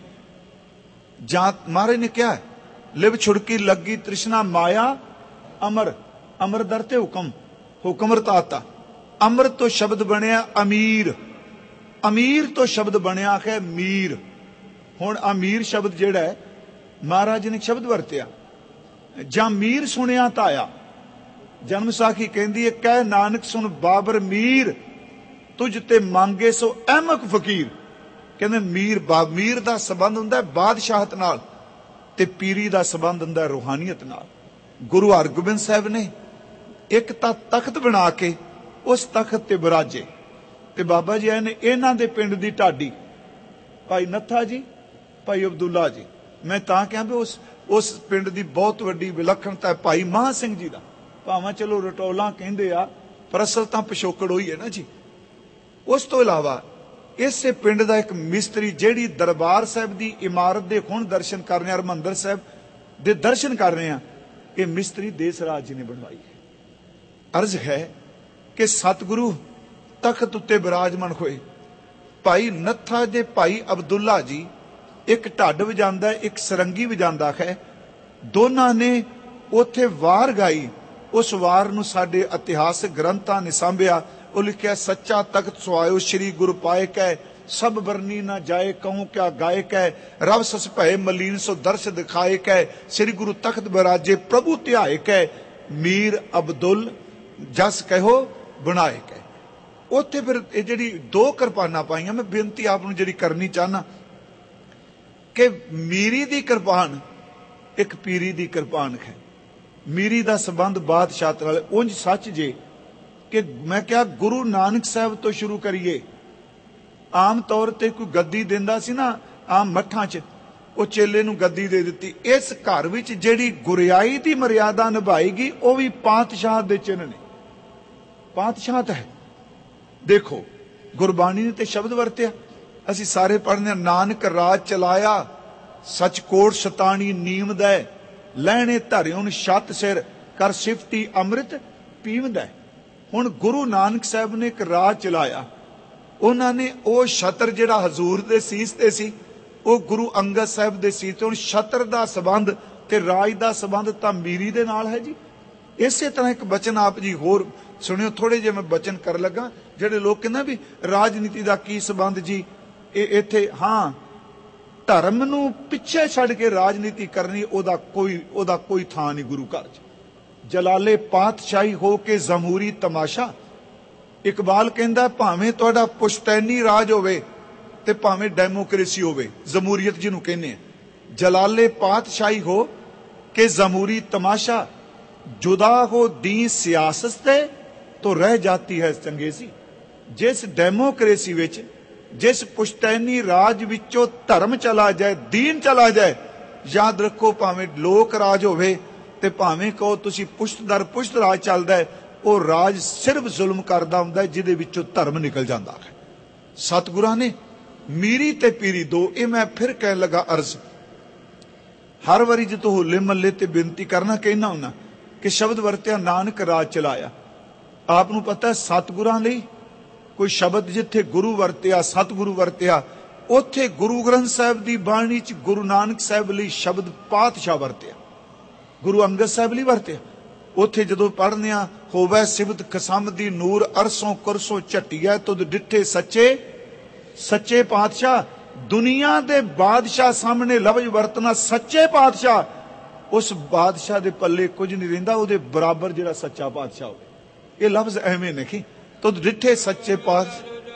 जात महाराज ने क्या है लिव छुड़की लगी तृष्णा माया अमर अमर दा अर्थ है हुक्म हुक्म रताता। अमर तो शब्द बनया अमीर अमीर तो शब्द बनया है मीर। हुण अमीर शब्द जिहड़ा है महाराज ने शब्द वरतिया जां मीर सुनिया ताया जन्म साखी कहंदी है कह नानक सुन बाबर मीर तुझ ते मांगे सो अहमक फकीर। कहंदे मीर दा संबंध हुंदा है बादशाहत नाल ते पीरी दा संबंध हुंदा है रूहानियत नाल। गुरु हरगोबिंद साहब ने एक तख्त बना के उस तख्त ते बिराजे ते बाबा जी आए ने इन्हां दे पिंड दी ढाडी भाई नत्था जी भाई अब्दुल्ला जी मैं तां कहां भी उस पिंड दी बहुत वड्डी विलखणता है भाई महा सिंह जी दा भावें चलो रटौला कहंदे आ पर असल तां पिछोकड़ होई है ना जी। उस तो इलावा इसे पिंड दा एक मिस्त्री जिहड़ी दरबार साहब दी इमारत दे हुण दर्शन कर रहे हरमंदर साहब दे दर्शन कर रहे हैं ये मिस्त्री देसराज जी ने बनवाई है। अर्ज है कि सतगुरु तख्त उत्ते विराजमान होए भाई नत्था दे भाई अब्दुल्ला जी एक ढड्ड वजांदा है एक सरंगी वजांदा है दोनां ने उत्थे वार गाई। उस वार नूं साडे इतिहासक ग्रंथां ने सांभिया वो लिखिया सच्चा तख्त सुआयो श्री गुरु पाए कै सब बरनी ना जाए कहूं क्या गाय कै रब सस भय मलीन सो दर्श दिखाए कै श्री गुरु तख्त बिराजे प्रभु ध्याए कै मीर अब्दुल जस कहो बनाए कै। उत्थे फिर जिहड़ी दो किरपाना पाईयां मैं बेनती आप नूं जिहड़ी करनी चाहना कि मीरी दी किरपान एक पीरी दी किरपान है। मीरी दा संबंध बादशाह नाल उंज सच जे कि मैं क्या गुरु नानक साहब तो शुरू करिए आम तौर ते कोई गद्दी देंदा सी ना आम मठां च वो चेले नूं गद्दी दे दित्ती। इस घर विच जिहड़ी गुरियाई दी मर्यादा निभाएगी वो भी पातशाह दे चिन्ह ने पातशाह है। देखो गुरबाणी ने ते शब्द वरतिया असी सारे पढ़ने नानक राज चलाया सचकोट सतानी नीम दै लैने धरिउन छत सिर कर सिफती अमृत पीवदा। हुण गुरु नानक साहब ने एक राज चलाया उन्होंने वो छतर जिहड़ा हजूर दे सीस ते सी वो गुरु अंगद साहब दे सीस ते हुण छतर दा संबंध ते राज दा संबंध तां मीरी दे नाल है जी। इसे तरह एक बचन आप जी होर सुनियो थोड़े जे मैं बचन कर लगा जिहड़े लोग कहंदे भी राजनीति दा की संबंध जी इत्थे हाँ धर्म नूं पिछे छड्ड के राजनीति करनी ओदा कोई थां नहीं गुरु घर च। जलाले पातशाही हो के जमहूरी तमाशा इकबाल कहंदा भावें तुहाडा पुश्तैनी राज होवे ते भावें डेमोक्रेसी होवे जमहूरीयत जिहनूं कहने जलाले पातशाही हो के जमहूरी तमाशा जुदा हो दी सियासत से तो रह जाती है चंगेजी। जिस डेमोक्रेसी विच जिस पुश्तैनी राज विचों धर्म चला जाए दीन चला जाए याद रखो भावें लोक राज होवे ते भावें कहो तुसी पुश्त दर पुश्त राज चलदा है वो राज सिर्फ जुल्म करदा हुंदा है जिहदे विचों धर्म निकल जांदा है। सतगुरां ने मीरी ते पीरी दो ये मैं फिर कहन लगा अर्ज हर वारी जो होले महल्ले ते बेनती करना कहना हुंदा कि शब्द वरत्या नानक राज चलाया आप नूं पता है सतगुरां लई कोई शब्द जिथे गुरु वरत्या सतगुरु वरत्या उथे गुरु ग्रंथ साहब की बाणी च गुरु नानक साहब लई शब्द पातशाह वरत्या गुरु अंगद साहब लई वरत्या। उथे जदों पढ़ने होवै सिबत कसम दी नूर अरसों कुरसों झटिया तुद डिठे सच्चे सच्चे पातशाह दुनिया दे बादशाह सामने लफ्ज वरतना सच्चे पातशाह उस बादशाह दे पल्ले कुछ नहीं रहिंदा उहदे बराबर जिहड़ा सच्चा पातशाह होवे ये लफ्ज एवें नहीं तो डिठे सच्चे पातशाह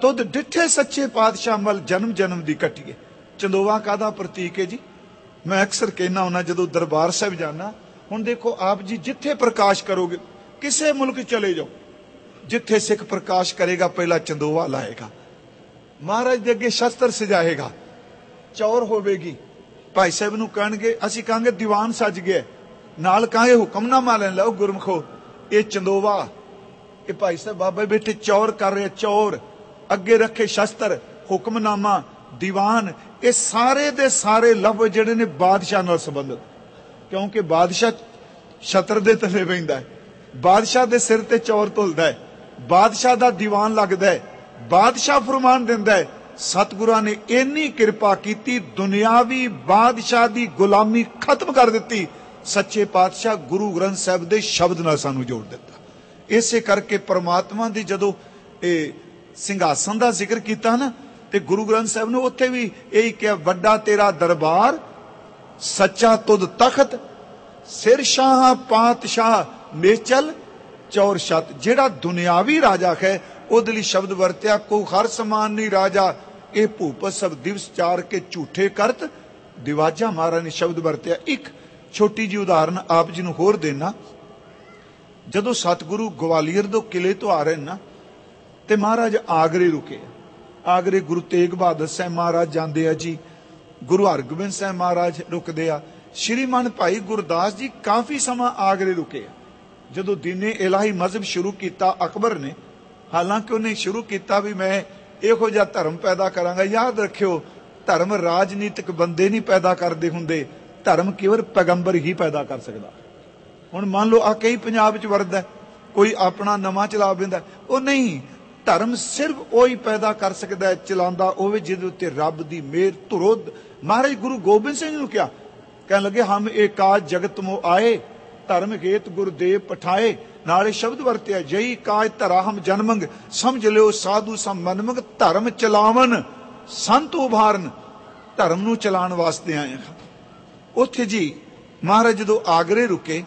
तुद डिठे सच्चे पातशाह मल जन्म जन्म दी कट्टिए। चंदोवा कादा प्रतीक है जी? मैं अक्सर कहना हुना जदों दरबार साहब जाना, हुण देखो आप जी जिथे प्रकाश करोगे, किसे मुल्क चले जाओ, जिथे सिख प्रकाश करेगा पहला चंदोवा लाएगा, महाराज दे अगे शस्त्र सजाएगा, चौर होवेगी, भाई साहब नूं कहणगे, असीं कहांगे दीवान सज गया, नाल कहांगे हुक्मनामा लैण लओ गुरमुखो, ये चंदोवा, ये भाई साहब बाबा बेटे चौर कर रहे, चौर अगे रखे शस्त्र, हुक्मनामा, दीवान, ये सारे दे सारे लफ्ज़ जिहड़े ने बादशाह नाल संबंधित, क्योंकि बादशाह छत्र दे थल्ले बहिंदा है, बादशाह दे सिर ते चौर धुलदा है, बादशाह दा दीवान लगदा है, बादशाह फरमान दिंदा है। सतगुरां ने इन्नी कृपा कीती, दुनियावी बादशाह दी गुलामी खत्म कर दित्ती, सच्चे पातशाह गुरु ग्रंथ साहिब दे शब्द नाल सानू जोड़ दिता। इसे करके परमात्मा दी जदों सिंघासन दा जिक्र कीता ना, ते गुरु ग्रंथ साहिब ने उत्थे भी यही कहा, वड्डा तेरा दरबार, सच्चा तुद तखत, सिर शाह पातशाह नेचल चौर छत। जेड़ा दुनियावी राजा है उहदे लई शब्द वरत्या, को हर समान नहीं राजा, ये भूपत सब दिवस चार के झूठे करत, दिवाजा महाराज ने शब्द वरत्या। एक छोटी जी उदाहरण आप जी नूं होर देना, जदों सतगुरु ग्वालियर दो किले तो आ रहे ना, ते महाराज आगरे रुके, आगरे गुरु तेग बहादुर साहब महाराज जाते आ जी, गुरु हरगोबिंद साहब महाराज रुकते आ, श्रीमान भाई गुरदास जी काफी समा आगरे रुके आ। जदों दीने इलाही मजहब शुरू किया अकबर ने, हालांकि उन्हें शुरू किया भी मैं इहो जिहा धर्म पैदा करांगा, याद रखियो धर्म राजनीतिक बंदे नहीं पैदा करते हुंदे, धर्म केवल पैगंबर ही पैदा कर सकता। हुण मान लो आ कई पंजाब च वरदा, कोई अपना नवां चला पैंदा, वो नहीं, धर्म सिर्फ वही पैदा कर सकता है चलांदा होवे जिहदे उत्ते रब दी मेहर धुरो। महाराज गुरु गोबिंद सिंह नूं क्या कहण लगे, हम एकाज जगत मो आए, धर्म हेत गुरुदेव पठाए, नाले शब्द वरत्या, जई काज धरा हम जन्मंग, समझ लियो साधु सम मनमंग, धर्म चलावन संत उभारन, धर्म नूं चलाण वास्ते आए हैं। उत्थे जी महाराज जदों आगरे रुके,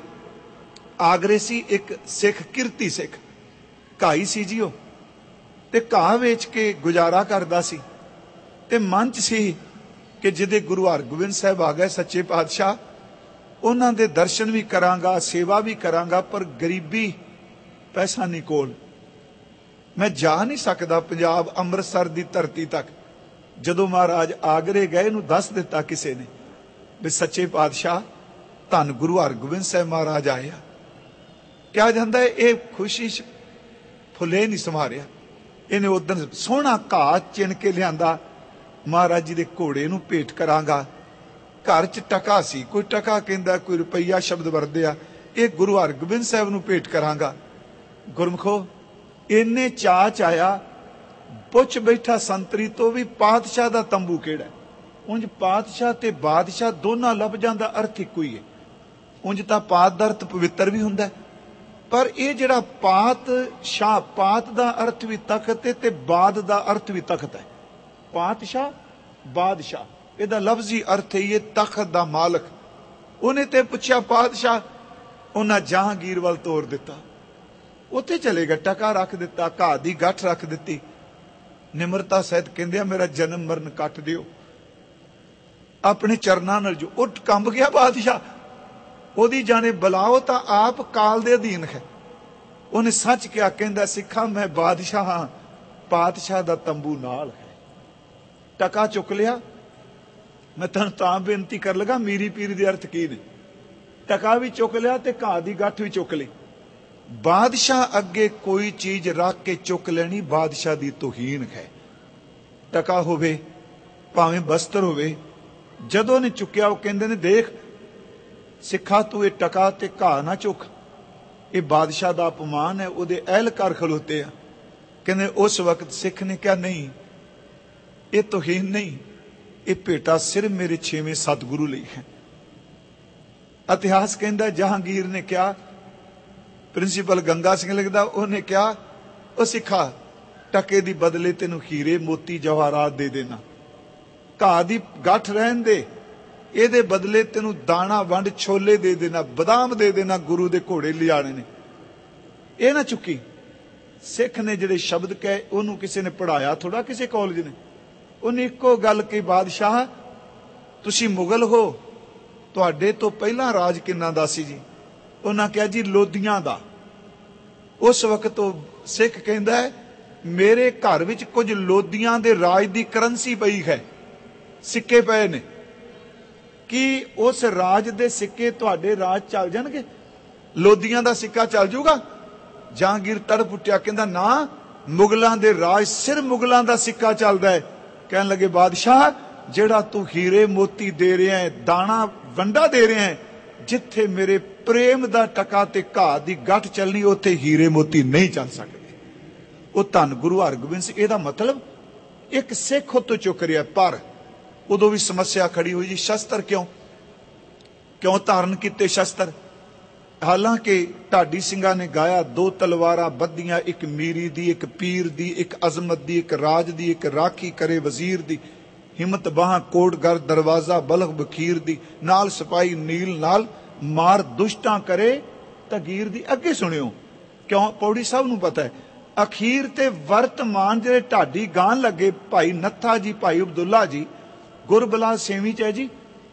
आगरे सी एक सिख किरती सिख घाई सी जी, वो ते घाह वेच के गुजारा करदा सी, ते मन च सी कि जिदे गुरु हरगोबिंद साहब आ गए सच्चे पातशाह, उन्हां दे दर्शन भी करांगा, सेवा भी करांगा, पर गरीबी, पैसा नहीं कोल, मैं जा नहीं सकदा पंजाब अमृतसर दी धरती तक। जदों महाराज आगरे गए, इहनूं दस दिता किसी ने भी सच्चे पातशाह धन गुरु हरगोबिंद साहब महाराज आए। क्या जांदा है, ये खुशी फुले नहीं संवारिया, इन्हें उदन सोहना घाह चिन के लियांदा, महाराज जी दे घोड़े नूं भेंट करांगा। घर च टका सी, कोई टका कहंदा, कोई रुपया शब्द वरदिया, ये गुरु हरगोबिंद साहब नूं भेंट करांगा। गुरमुखो इन्ने चाह च आया, पुछ बैठा संतरी तो भी पातशाह दा तंबू किहड़ा है। उंज पातशाह ते बादशाह दोनों लफ्जां दा अर्थ इक्को ही है। उंज तां पात दा अर्थ पवित्र भी हुंदा है, पर यह जिहड़ा पात शाह, पात दा अर्थ भी तखत है ते बाद दा अर्थ भी तखत है। पातशाह बादशाह ਇਹਦਾ ਲਫ਼ਜ਼ੀ अर्थ है ये तखत दा मालक। उन्हें ते पुछया पातशाह, उन्हें जहांगीर वाल तोर दिता, उत्थे चले गए, टका रख दिता, घाह दी गठ रख दिती, निमरता सहित कहंदे मेरा जन्म मरण कट दिओ, अपने चरनां नाल जो उठ कंब गया बादशाह, ओदी जाने बुलाओ तां आप काल दे अधीन है। उन्हें सच क्या कहंदा, सिखा मैं बादशाह हां, पातशाह दा तंबू नाल है। टका चुक लिया, मैं तुहानूं तां बेनती कर लगा मीरी पीर दे अर्थ की ने। टका भी चुक लिया ते घाह दी गठ भी चुक ली। बादशाह अगे कोई चीज रख के चुक लेनी बादशाह दी तौहीन है। टका होवे भावें बस्तर होवे, जदों ने चुकिया वो कहंदे ने देख सिखा तू ये टका ते घाह ना चुक, ये बादशाह दा अपमान है। उहदे अहलकार खलोते आ, कहंदे उस वक्त सिख ने कहा नहीं ये तौहीन नहीं, ये भेटा सिर्फ मेरे 6वें सतगुरु लई है। इतिहास कहंदा जहांगीर ने क्या, प्रिंसीपल गंगा सिंह लिखदा, उन्हें क्या ओ सिखा टके दी बदले तेनू हीरे मोती जवाहरात दे देना, घाह दी गठ रहन दे, ਇਹਦੇ बदले तेनू दाना वंड छोले दे देना, बादाम दे देना, गुरु दे घोड़े लियाने ने। ये ना चुकी सिख ने जिहड़े शब्द कहे उन्होंने किसी ने पढ़ाया थोड़ा, किसी कॉलेज ने। उन्हें एको गल कही, बादशाह तुसी मुगल हो, तुहाडे तो पहला राज किन्ना दा सी जी? उन्हें कहा जी लोधियां दा। उस वक्त वो सिख कहता है मेरे घर विच कुछ लोधियां दे राज दी करंसी पई है, सिक्के पए ने, कि उस राज दे सिक्के तुहाडे राज चल जाणगे? लोधियां दा सिक्का चल जूगा? जहांगीर तड़प उठिया, कहंदा ना, मुगलों दे राज सिर मुगलों दा सिक्का चलदा है। कहन लगे बादशाह जेड़ा तू हीरे मोती दे रहा है, दाना वंडा दे रहा है, जिथे मेरे प्रेम दा टका ते घाह दी गठ चलनी उत्थे हीरे मोती नहीं चल सकते। वो धन गुरु हरगोबिंद सिंह। ਇਹਦਾ मतलब एक सिख उत्तों चुक रहा, पर उदों भी समस्या खड़ी हुई जी शस्त्र क्यों धारण किए शस्त्र? हालांकि ढाडी ਸਿੰਘਾਂ ने गाया 2 तलवारां बद्धियां, एक मीरी दी, एक पीर दी, एक अजमत दी, एक राज दी, एक राखी करे वजीर दी, हिम्मत बाह कोटगर दरवाजा बलख बखीर दी, नाल सिपाही नील नाल मार दुष्टां करे तगीर दी। अगे सुनियो क्यों, पौड़ी साहब नूं पता है। अखीर ते वर्तमान जिहड़े ढाडी गान लगे भाई नत्था जी, भाई अब्दुल्ला जी, गुरबला सेवी च है जी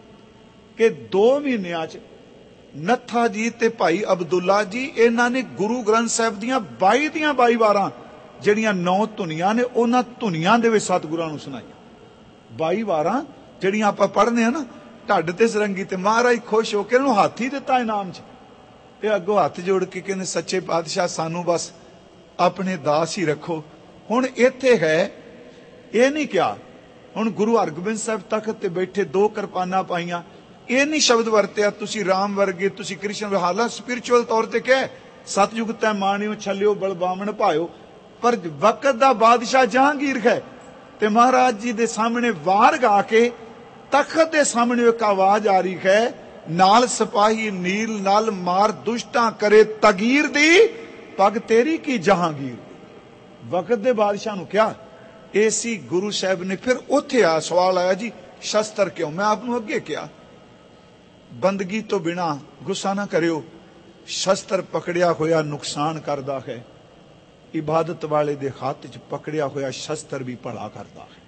कि 2 महीनों च नत्था जी ते भाई अब्दुल्ला जी इन्हां ने गुरु ग्रंथ साहिब दियां 22 दियां 22 वारां जिहड़ियां 9 धुनियां ने उन्हां धुनियां दे विच सतगुरां नूं सुणाईयां। 22 वारां जिहड़ियां आपां पढ़ने आ ना, ढड्ड ते सरंगी ते महाराज खुश हो के उन्होंने हाथ ही दिता इनाम च। ते अगों हाथ जोड़ के कहंदे सच्चे पातशाह सानू बस अपने दास ही रखो। हुण इत्थे है ये नहीं क्या, हुण गुरु हरगोबिंद साहिब तख्त ते बैठे 2 किरपानां पाईयां, ये नहीं शब्द वरत्या तुसी राम वर्गे, तुसी कृष्ण। हालां स्पिरिचुअल तौर ते कह सतयुग तै माणियो छलियो बलबामण भायो, पर वक्त दा बादशाह जहांगीर है ते महाराज जी दे सामने वार गा के तख्त दे सामने एक आवाज आ रही है, नाल सिपाही नील नाल मार दुष्टां करे तगीर दी, पग तेरी की जहांगीर। वक्त दे बादशाह नूं क्या ऐसी गुरु साहब ने फिर उत्थे आ सवाल आया जी शस्त्र क्यों? मैं आपनूं अगे क्या बंदगी तो बिना गुस्सा ना करियो, शस्त्र पकड़िया होया नुकसान करदा है, इबादत वाले दे हाथ च पकड़िया होया शस्त्र भी भला करदा है।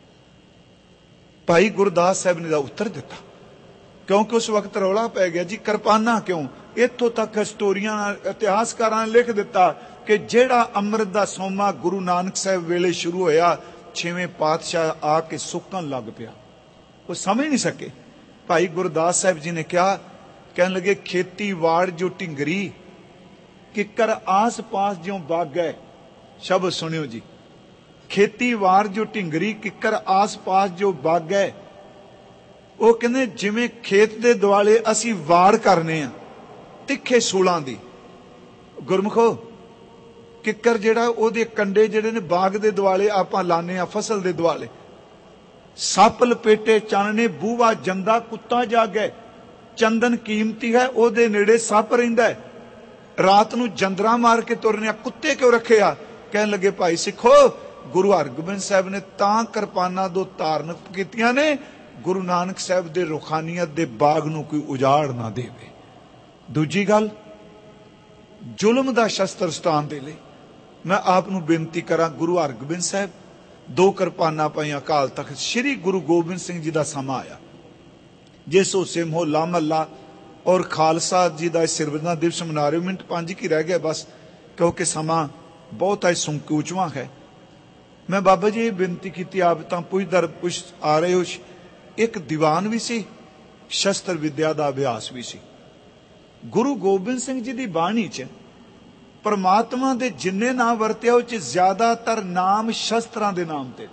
भाई गुरदास साहब ने उत्तर दिता क्योंकि उस वक्त रौला पै गया जी किरपाना क्यों। इत्थों तक स्टोरियां इतिहासकारां ने लिख दिता कि जेड़ा अमृत दा सोमा गुरु नानक साहब वेले शुरू होया, 6वें पातशाह आके सुकन लग पिया, वो समझ नहीं सके। भाई गुरदास साहब जी ने क्या कहन लगे, खेती वाड़ जो टिंगरी किकर आस पास ज्यों बाग है। शब्द सुनियो जी, खेती वार जो टिंगरी किकर आस पास जो बाग है। वो कहने जिवें खेत दे दुआले असी वार करने आ तिखे सूलां दी। गुरमुखो किकर जेड़ा ओदे कंडे जेड़े ने बाग दे दुआले आपां लाने आ फसल दे दुआले, सप लपेटे चानने बूहा जंदा कुत्ता जागे, चंदन कीमती है ओदे नेड़े सप रहिंदा है, रात नूं जंदरा मार के तुरने कुत्ते क्यों रखे आ। कहन लगे भाई सिखो गुरु हरगोबिंद साहब ने तां किरपानां दो धारण कीतियां ने गुरु नानक साहब दे रुखानियत दे बाग नूं कोई उजाड़ ना देवे। दूजी गल जुल्म दा शस्त्र सटाण दे लई मैं आप नूं बेनती करां, गुरु हरगोबिंद साहब 2 किरपानां पाईयां अकाल तख्त, श्री गुरु गोबिंद सिंह जी दा समा आया जिस होसे मोहल्ला महल्ला और खालसा जी का सिरवरना दिवस मना रहे हो। मिनट 5 की रह गया बस क्योंकि समा बहुत है संकोचवा है। मैं बाबा जी बेनती की आप तो पुछ दर पुछ आ रहे हो। एक दीवान भी सी, शस्त्र विद्या का अभ्यास भी सी। गुरु गोबिंद सिंह जी की बाणी च परमात्मा दे जिन्ने नाम वरत्या उस ज्यादातर नाम शस्त्रां दे नाम ते,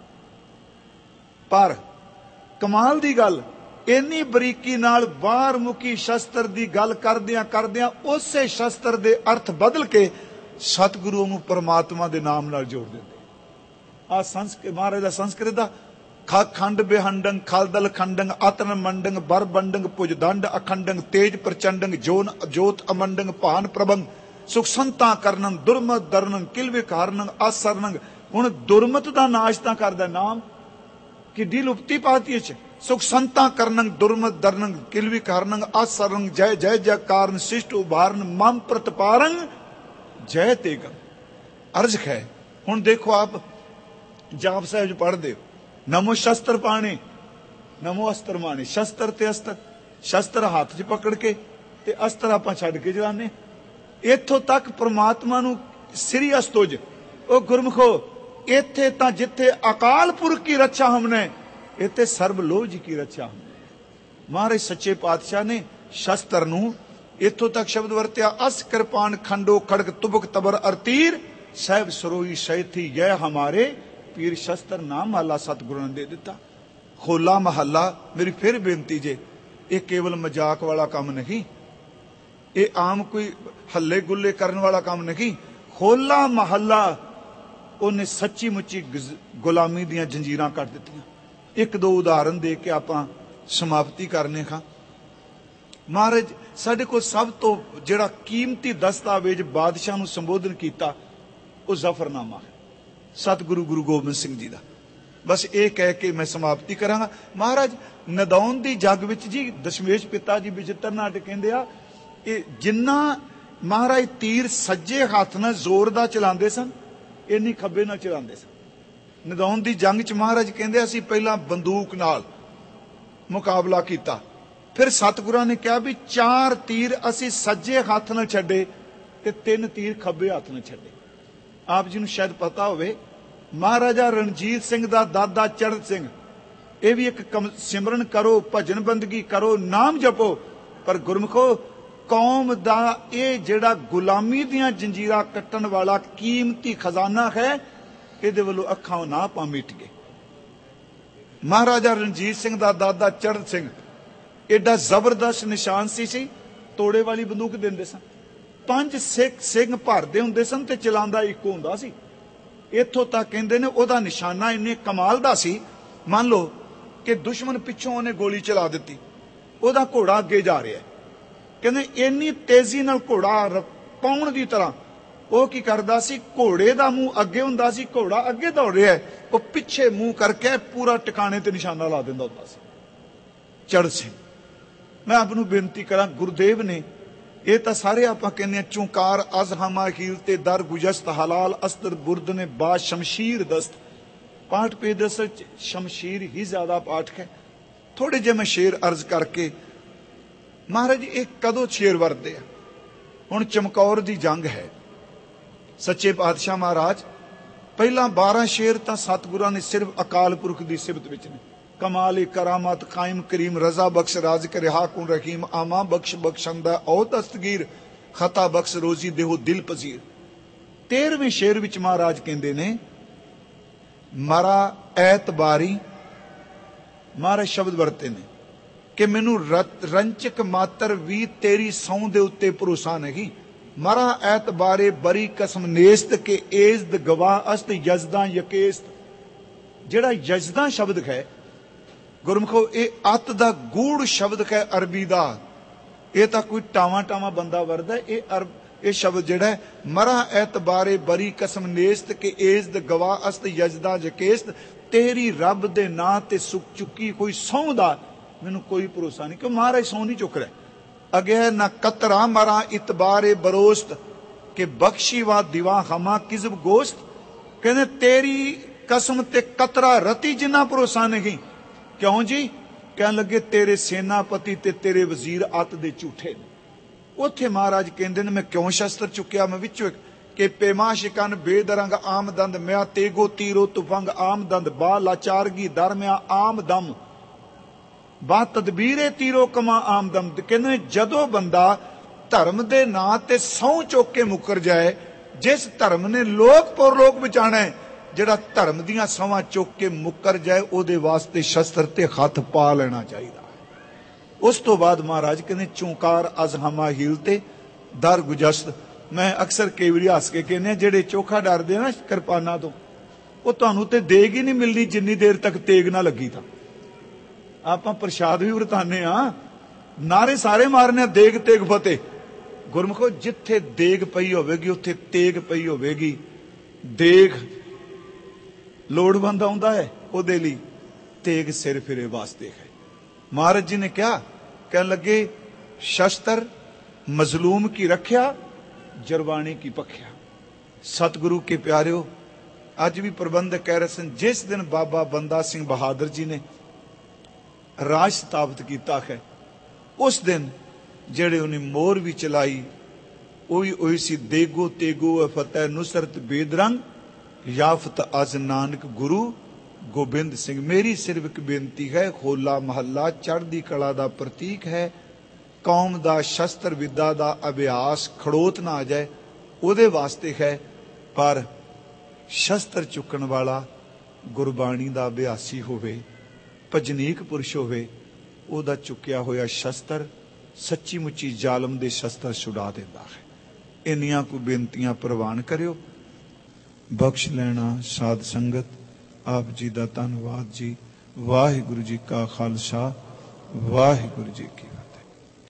पर कमाल दी गल इन्नी बरीकी नाल बाहर मुखी शस्त्र दी गल करदियां करदियां उसे शस्त्र दे अर्थ बदल के सतगुरु नूं परमात्मा दे नाम नाल जोड़ दिंदे। आ संस्कृत महाराज दा संस्कृत दा खंड बेहंडंग खलदल खंडंग आतन मंडंग बर बंडंग पुजदंड अखंडंग तेज प्रचंडंग जोन जोत अमंडंग भान प्रबंग सुख संता करनंग दुर्मत दरनंग किलविक हरनंग असरनंग। हुण दुर्मत दा नाश तां करदा नाम कि लुप्ती पाती च सुख संता करनंग दुर्मत दरनंग किलविक हरनंग असरनंग जय जय जयकारन शिष्ट उभारन मम प्रतपारंग जय तेगम। अर्ज है। हुण देखो आप जाप साहिब च पढ़दे हो, नमो शस्त्र पाणे नमो अस्त्र माणे। शस्त्र ते अस्त्र, शस्त्र हाथ च पकड़ के ते अस्त्र आपां छड्ड के चलाने। इत्थों तक परमात्मा नूं सीरियस तुझ ओ गुरमुखो, इत्थे तां जिथे अकाल पुरख की रक्षा हमने, इत्थे सर्वलोह जी की रक्षा हमने। महाराज सच्चे पातशाह ने शस्त्र नूं इत्थों तक शब्द वरत्या, अस कृपान खंडो खड़ग तुबक तबर अरतीर साहिब सरोई सैथी यह हमारे पीर। शस्त्र नाम महला सतगुरु ने दे दिता। होला महला, मेरी फिर बेनती जे, ये केवल मजाक वाला काम नहीं, ये आम कोई हल्ले गुल्ले करने वाला काम नहीं। होला महला उन्हें सच्ची मुच्ची गुलामी दियां जंजीरां कट दित्तियां। एक दो उदाहरण दे के आपां समाप्ति करने खां। महाराज साडे कोल सब तो जिहड़ा कीमती दस्तावेज बादशाह नूं संबोधन कीता वो जफरनामा है, सतगुरु गुरु गोबिंद सिंह जी दा। बस ये कह के मैं समाप्ति करांगा। महाराज नदौन दी जग विच जी दशमेश पिता जी विचित्र नाट कहंदे आ, जिन्ना महाराज तीर सज्जे हाथ नाल जोर दा चलांदे सन, इन्नी खब्बे नाल चलांदे सन। नदौन दी जंग च महाराज कहंदे असीं पहलां बंदूक नाल मुकाबला कीता, फिर सतगुरां ने कहा भी 4 तीर असीं सज्जे हाथ नाल छड्डे ते 3 तीर खब्बे हाथ नाल छड्डे। आप जी नूं शायद पता होवे, महाराजा रणजीत सिंह दा दादा चरण सिंह, ये भी एक सिमरन करो, भजन बंदगी करो, नाम जपो, पर गुरमुखो कौम दा ये जिहड़ा गुलामी दियां जंजीरां कट्टण वाला कीमती खजाना है, इहदे वल्लों अखां ना पा मिट गए। महाराजा रणजीत सिंह दा दादा चरण सिंह एडा जबरदस्त निशान सी तोड़े वाली बंदूक देंदे सन। 5 सिंह भरदे हुंदे सन ते चलांदा इक्को हुंदा सी। इत्थों तक कहंदे ने ओहदा निशाना इन्ने कमाल दा सी, मान लो कि दुश्मन पिछों उन्हें गोली चला दित्ती, ओहदा घोड़ा अगे जा रहा है, कहंदे इन्नी तेजी नाल घोड़ा पाउण दी तरह ਉਹ ਕੀ ਕਰਦਾ ਸੀ, ਘੋੜੇ ਦਾ ਮੂੰਹ ਅੱਗੇ ਹੁੰਦਾ ਸੀ, ਘੋੜਾ ਅੱਗੇ ਦੌੜ ਰਿਹਾ ਹੈ, ਉਹ ਪਿੱਛੇ ਮੂੰਹ ਕਰਕੇ ਪੂਰਾ ਟਿਕਾਣੇ ਤੇ ਨਿਸ਼ਾਨਾ ਲਾ ਦਿੰਦਾ ਹੁੰਦਾ ਸੀ ਚੜ੍ਹ ਸਿੰਘ। ਮੈਂ ਆਪ ਨੂੰ ਬੇਨਤੀ ਕਰਾਂ, ਗੁਰਦੇਵ ਨੇ ਇਹ ਤਾਂ ਸਾਰੇ ਆਪਾਂ ਕਹਿੰਦੇ ਆ ਚੁੰਕਾਰ ਅਜ਼ਹਮਾ ਹੀਲ ਤੇ ਦਰ ਗੁਜਸਤ ਹਲਾਲ ਅਸਤਰ ਬੁਰਦ ਨੇ ਬਾ ਸ਼ਮਸ਼ੀਰ ਦਸਤ। ਪਾਠ ਪੇ ਦਸਤ ਸ਼ਮਸ਼ੀਰ ਹੀ ਜ਼ਿਆਦਾ ਪਾਠ ਹੈ। ਥੋੜੇ ਜਿਹੇ ਮੈਂ ਸ਼ੇਰ ਅਰਜ਼ ਕਰਕੇ, ਮਹਾਰਾਜ ਇਹ ਕਦੋਂ ਸ਼ੇਰ ਵਰਦੇ ਆ? ਹੁਣ ਚਮਕੌਰ ਦੀ ਜੰਗ ਹੈ, सच्चे पातशाह महाराज पहला 12 शेर तो सतगुरां ने सिर्फ अकाल पुरख की सिफत विच ने। कमाल करामत कायम करीम रजा बख्श राज करे हाकुन रहीम आमा बख्श बख्शंदा औ दस्तगीर खता बख्श रोजी देहो दिल पजीर। 13वें शेर विच महाराज कहंदे ने मारा ऐतबारी, महाराज शब्द वरते ने कि मैनू रंचक मात्र भी तेरी सौं दे उत्ते भरोसा नहीं। मरा ऐतबारे बरी कसम नेस्त के एजद गवाह अस्त यजदा यकेस्त। जिहड़ा यजदा शब्द है गुरमुखो, ये अत दा गूढ़ शब्द है अरबी दा, ये तां कोई टावा टावा बंदा वरदा। ये शब्द जिहड़ा है मरा ऐतबारे बरी कसम नेस्त के एजद गवाह अस्त यजदा यकेस्त। तेरी रब दे नां ते सुख चुकी कोई सौं दा मैनू कोई भरोसा नहीं, क्यों महाराज सौं नहीं चुक रहा। अगे न कतरा मरा इतबारे बरोस्त के बख्शी वा दीवा हमा किजब गोश्त। कहने तेरी कसम ते कतरा रति जिन्ना भरोसा नहीं। क्यों जी? कह लगे तेरे सेनापति ते तेरे वजीर अत दे झूठे। उथे महाराज कहंदे ने मैं क्यों शस्त्र चुकिया? मैं विचों के पेमा शिकन बेदरंग आम दंद मैं तेगो तीरो तुफंग आम दंद बा लाचारगी दर मैं आम दम बा तदबीरे तीरो कमा आमदम। कहने जदों बंदा धर्म दे नां ते सौं चुक के मुकर जाए, जिस धर्म ने लोक परलोक बचाना है, जिहड़ा धर्म दियां सौंवां चुक के मुकर जाए ओदे वास्ते शस्त्र ते हथ पा लेना चाहिए। उस तो बाद महाराज कहने चौंकार अजहमा हील ते दर गुजस्त। मैं अक्सर कई वारी हस के कहने जिहड़े चोखा डरदे ना किरपाना तो, वो तुहानूं ते देग ही नहीं मिलनी जिन्नी देर तक तेग ना लगी। तां आप प्रसाद भी वरताने नारे सारे मारने देग तेग फतेह। गुरमुखो जिथे देग पई होवेगी उत्थे तेग पई होवेगी। देग लोड़वंद आउंदा है ओदे लई, तेग सिर फिरे वास्ते है। महाराज जी ने क्या कहने लगे? शस्त्र मजलूम की रख्या, जरवानी की पख्या। सतगुरु के प्यारिओ, अज भी प्रबंधक कह रहे सन, जिस दिन बाबा बंदा सिंह बहादुर जी ने राज स्थापित किया है, उस दिन जेड़े उन्हें मोर भी चलाई, ओही सी देगो तेगो फतेह नुसरत बेदरंग, याफत अज नानक गुरु गोबिंद सिंह। मेरी सिर्फ एक बेनती है, होला महला चढ़दी कला का प्रतीक है, कौम का शस्त्र विद्या का अभ्यास खड़ोत ना आ जाए ਉਹਦੇ वास्ते है, पर शस्त्र चुकन वाला गुरबाणी का अभ्यासी होवे, भजनीक पुरुष होवे, ਉਹਦਾ चुकिया होया शस्त्र सच्ची मुच्ची जालम दे शस्त्र छुड़ा देता है। इन्नियां को बेनतियां प्रवान करियो। बख्श लेना साध संगत, आप जी का धन्यवाद जी। वाहिगुरु जी का खालसा, वाहिगुरु जी की।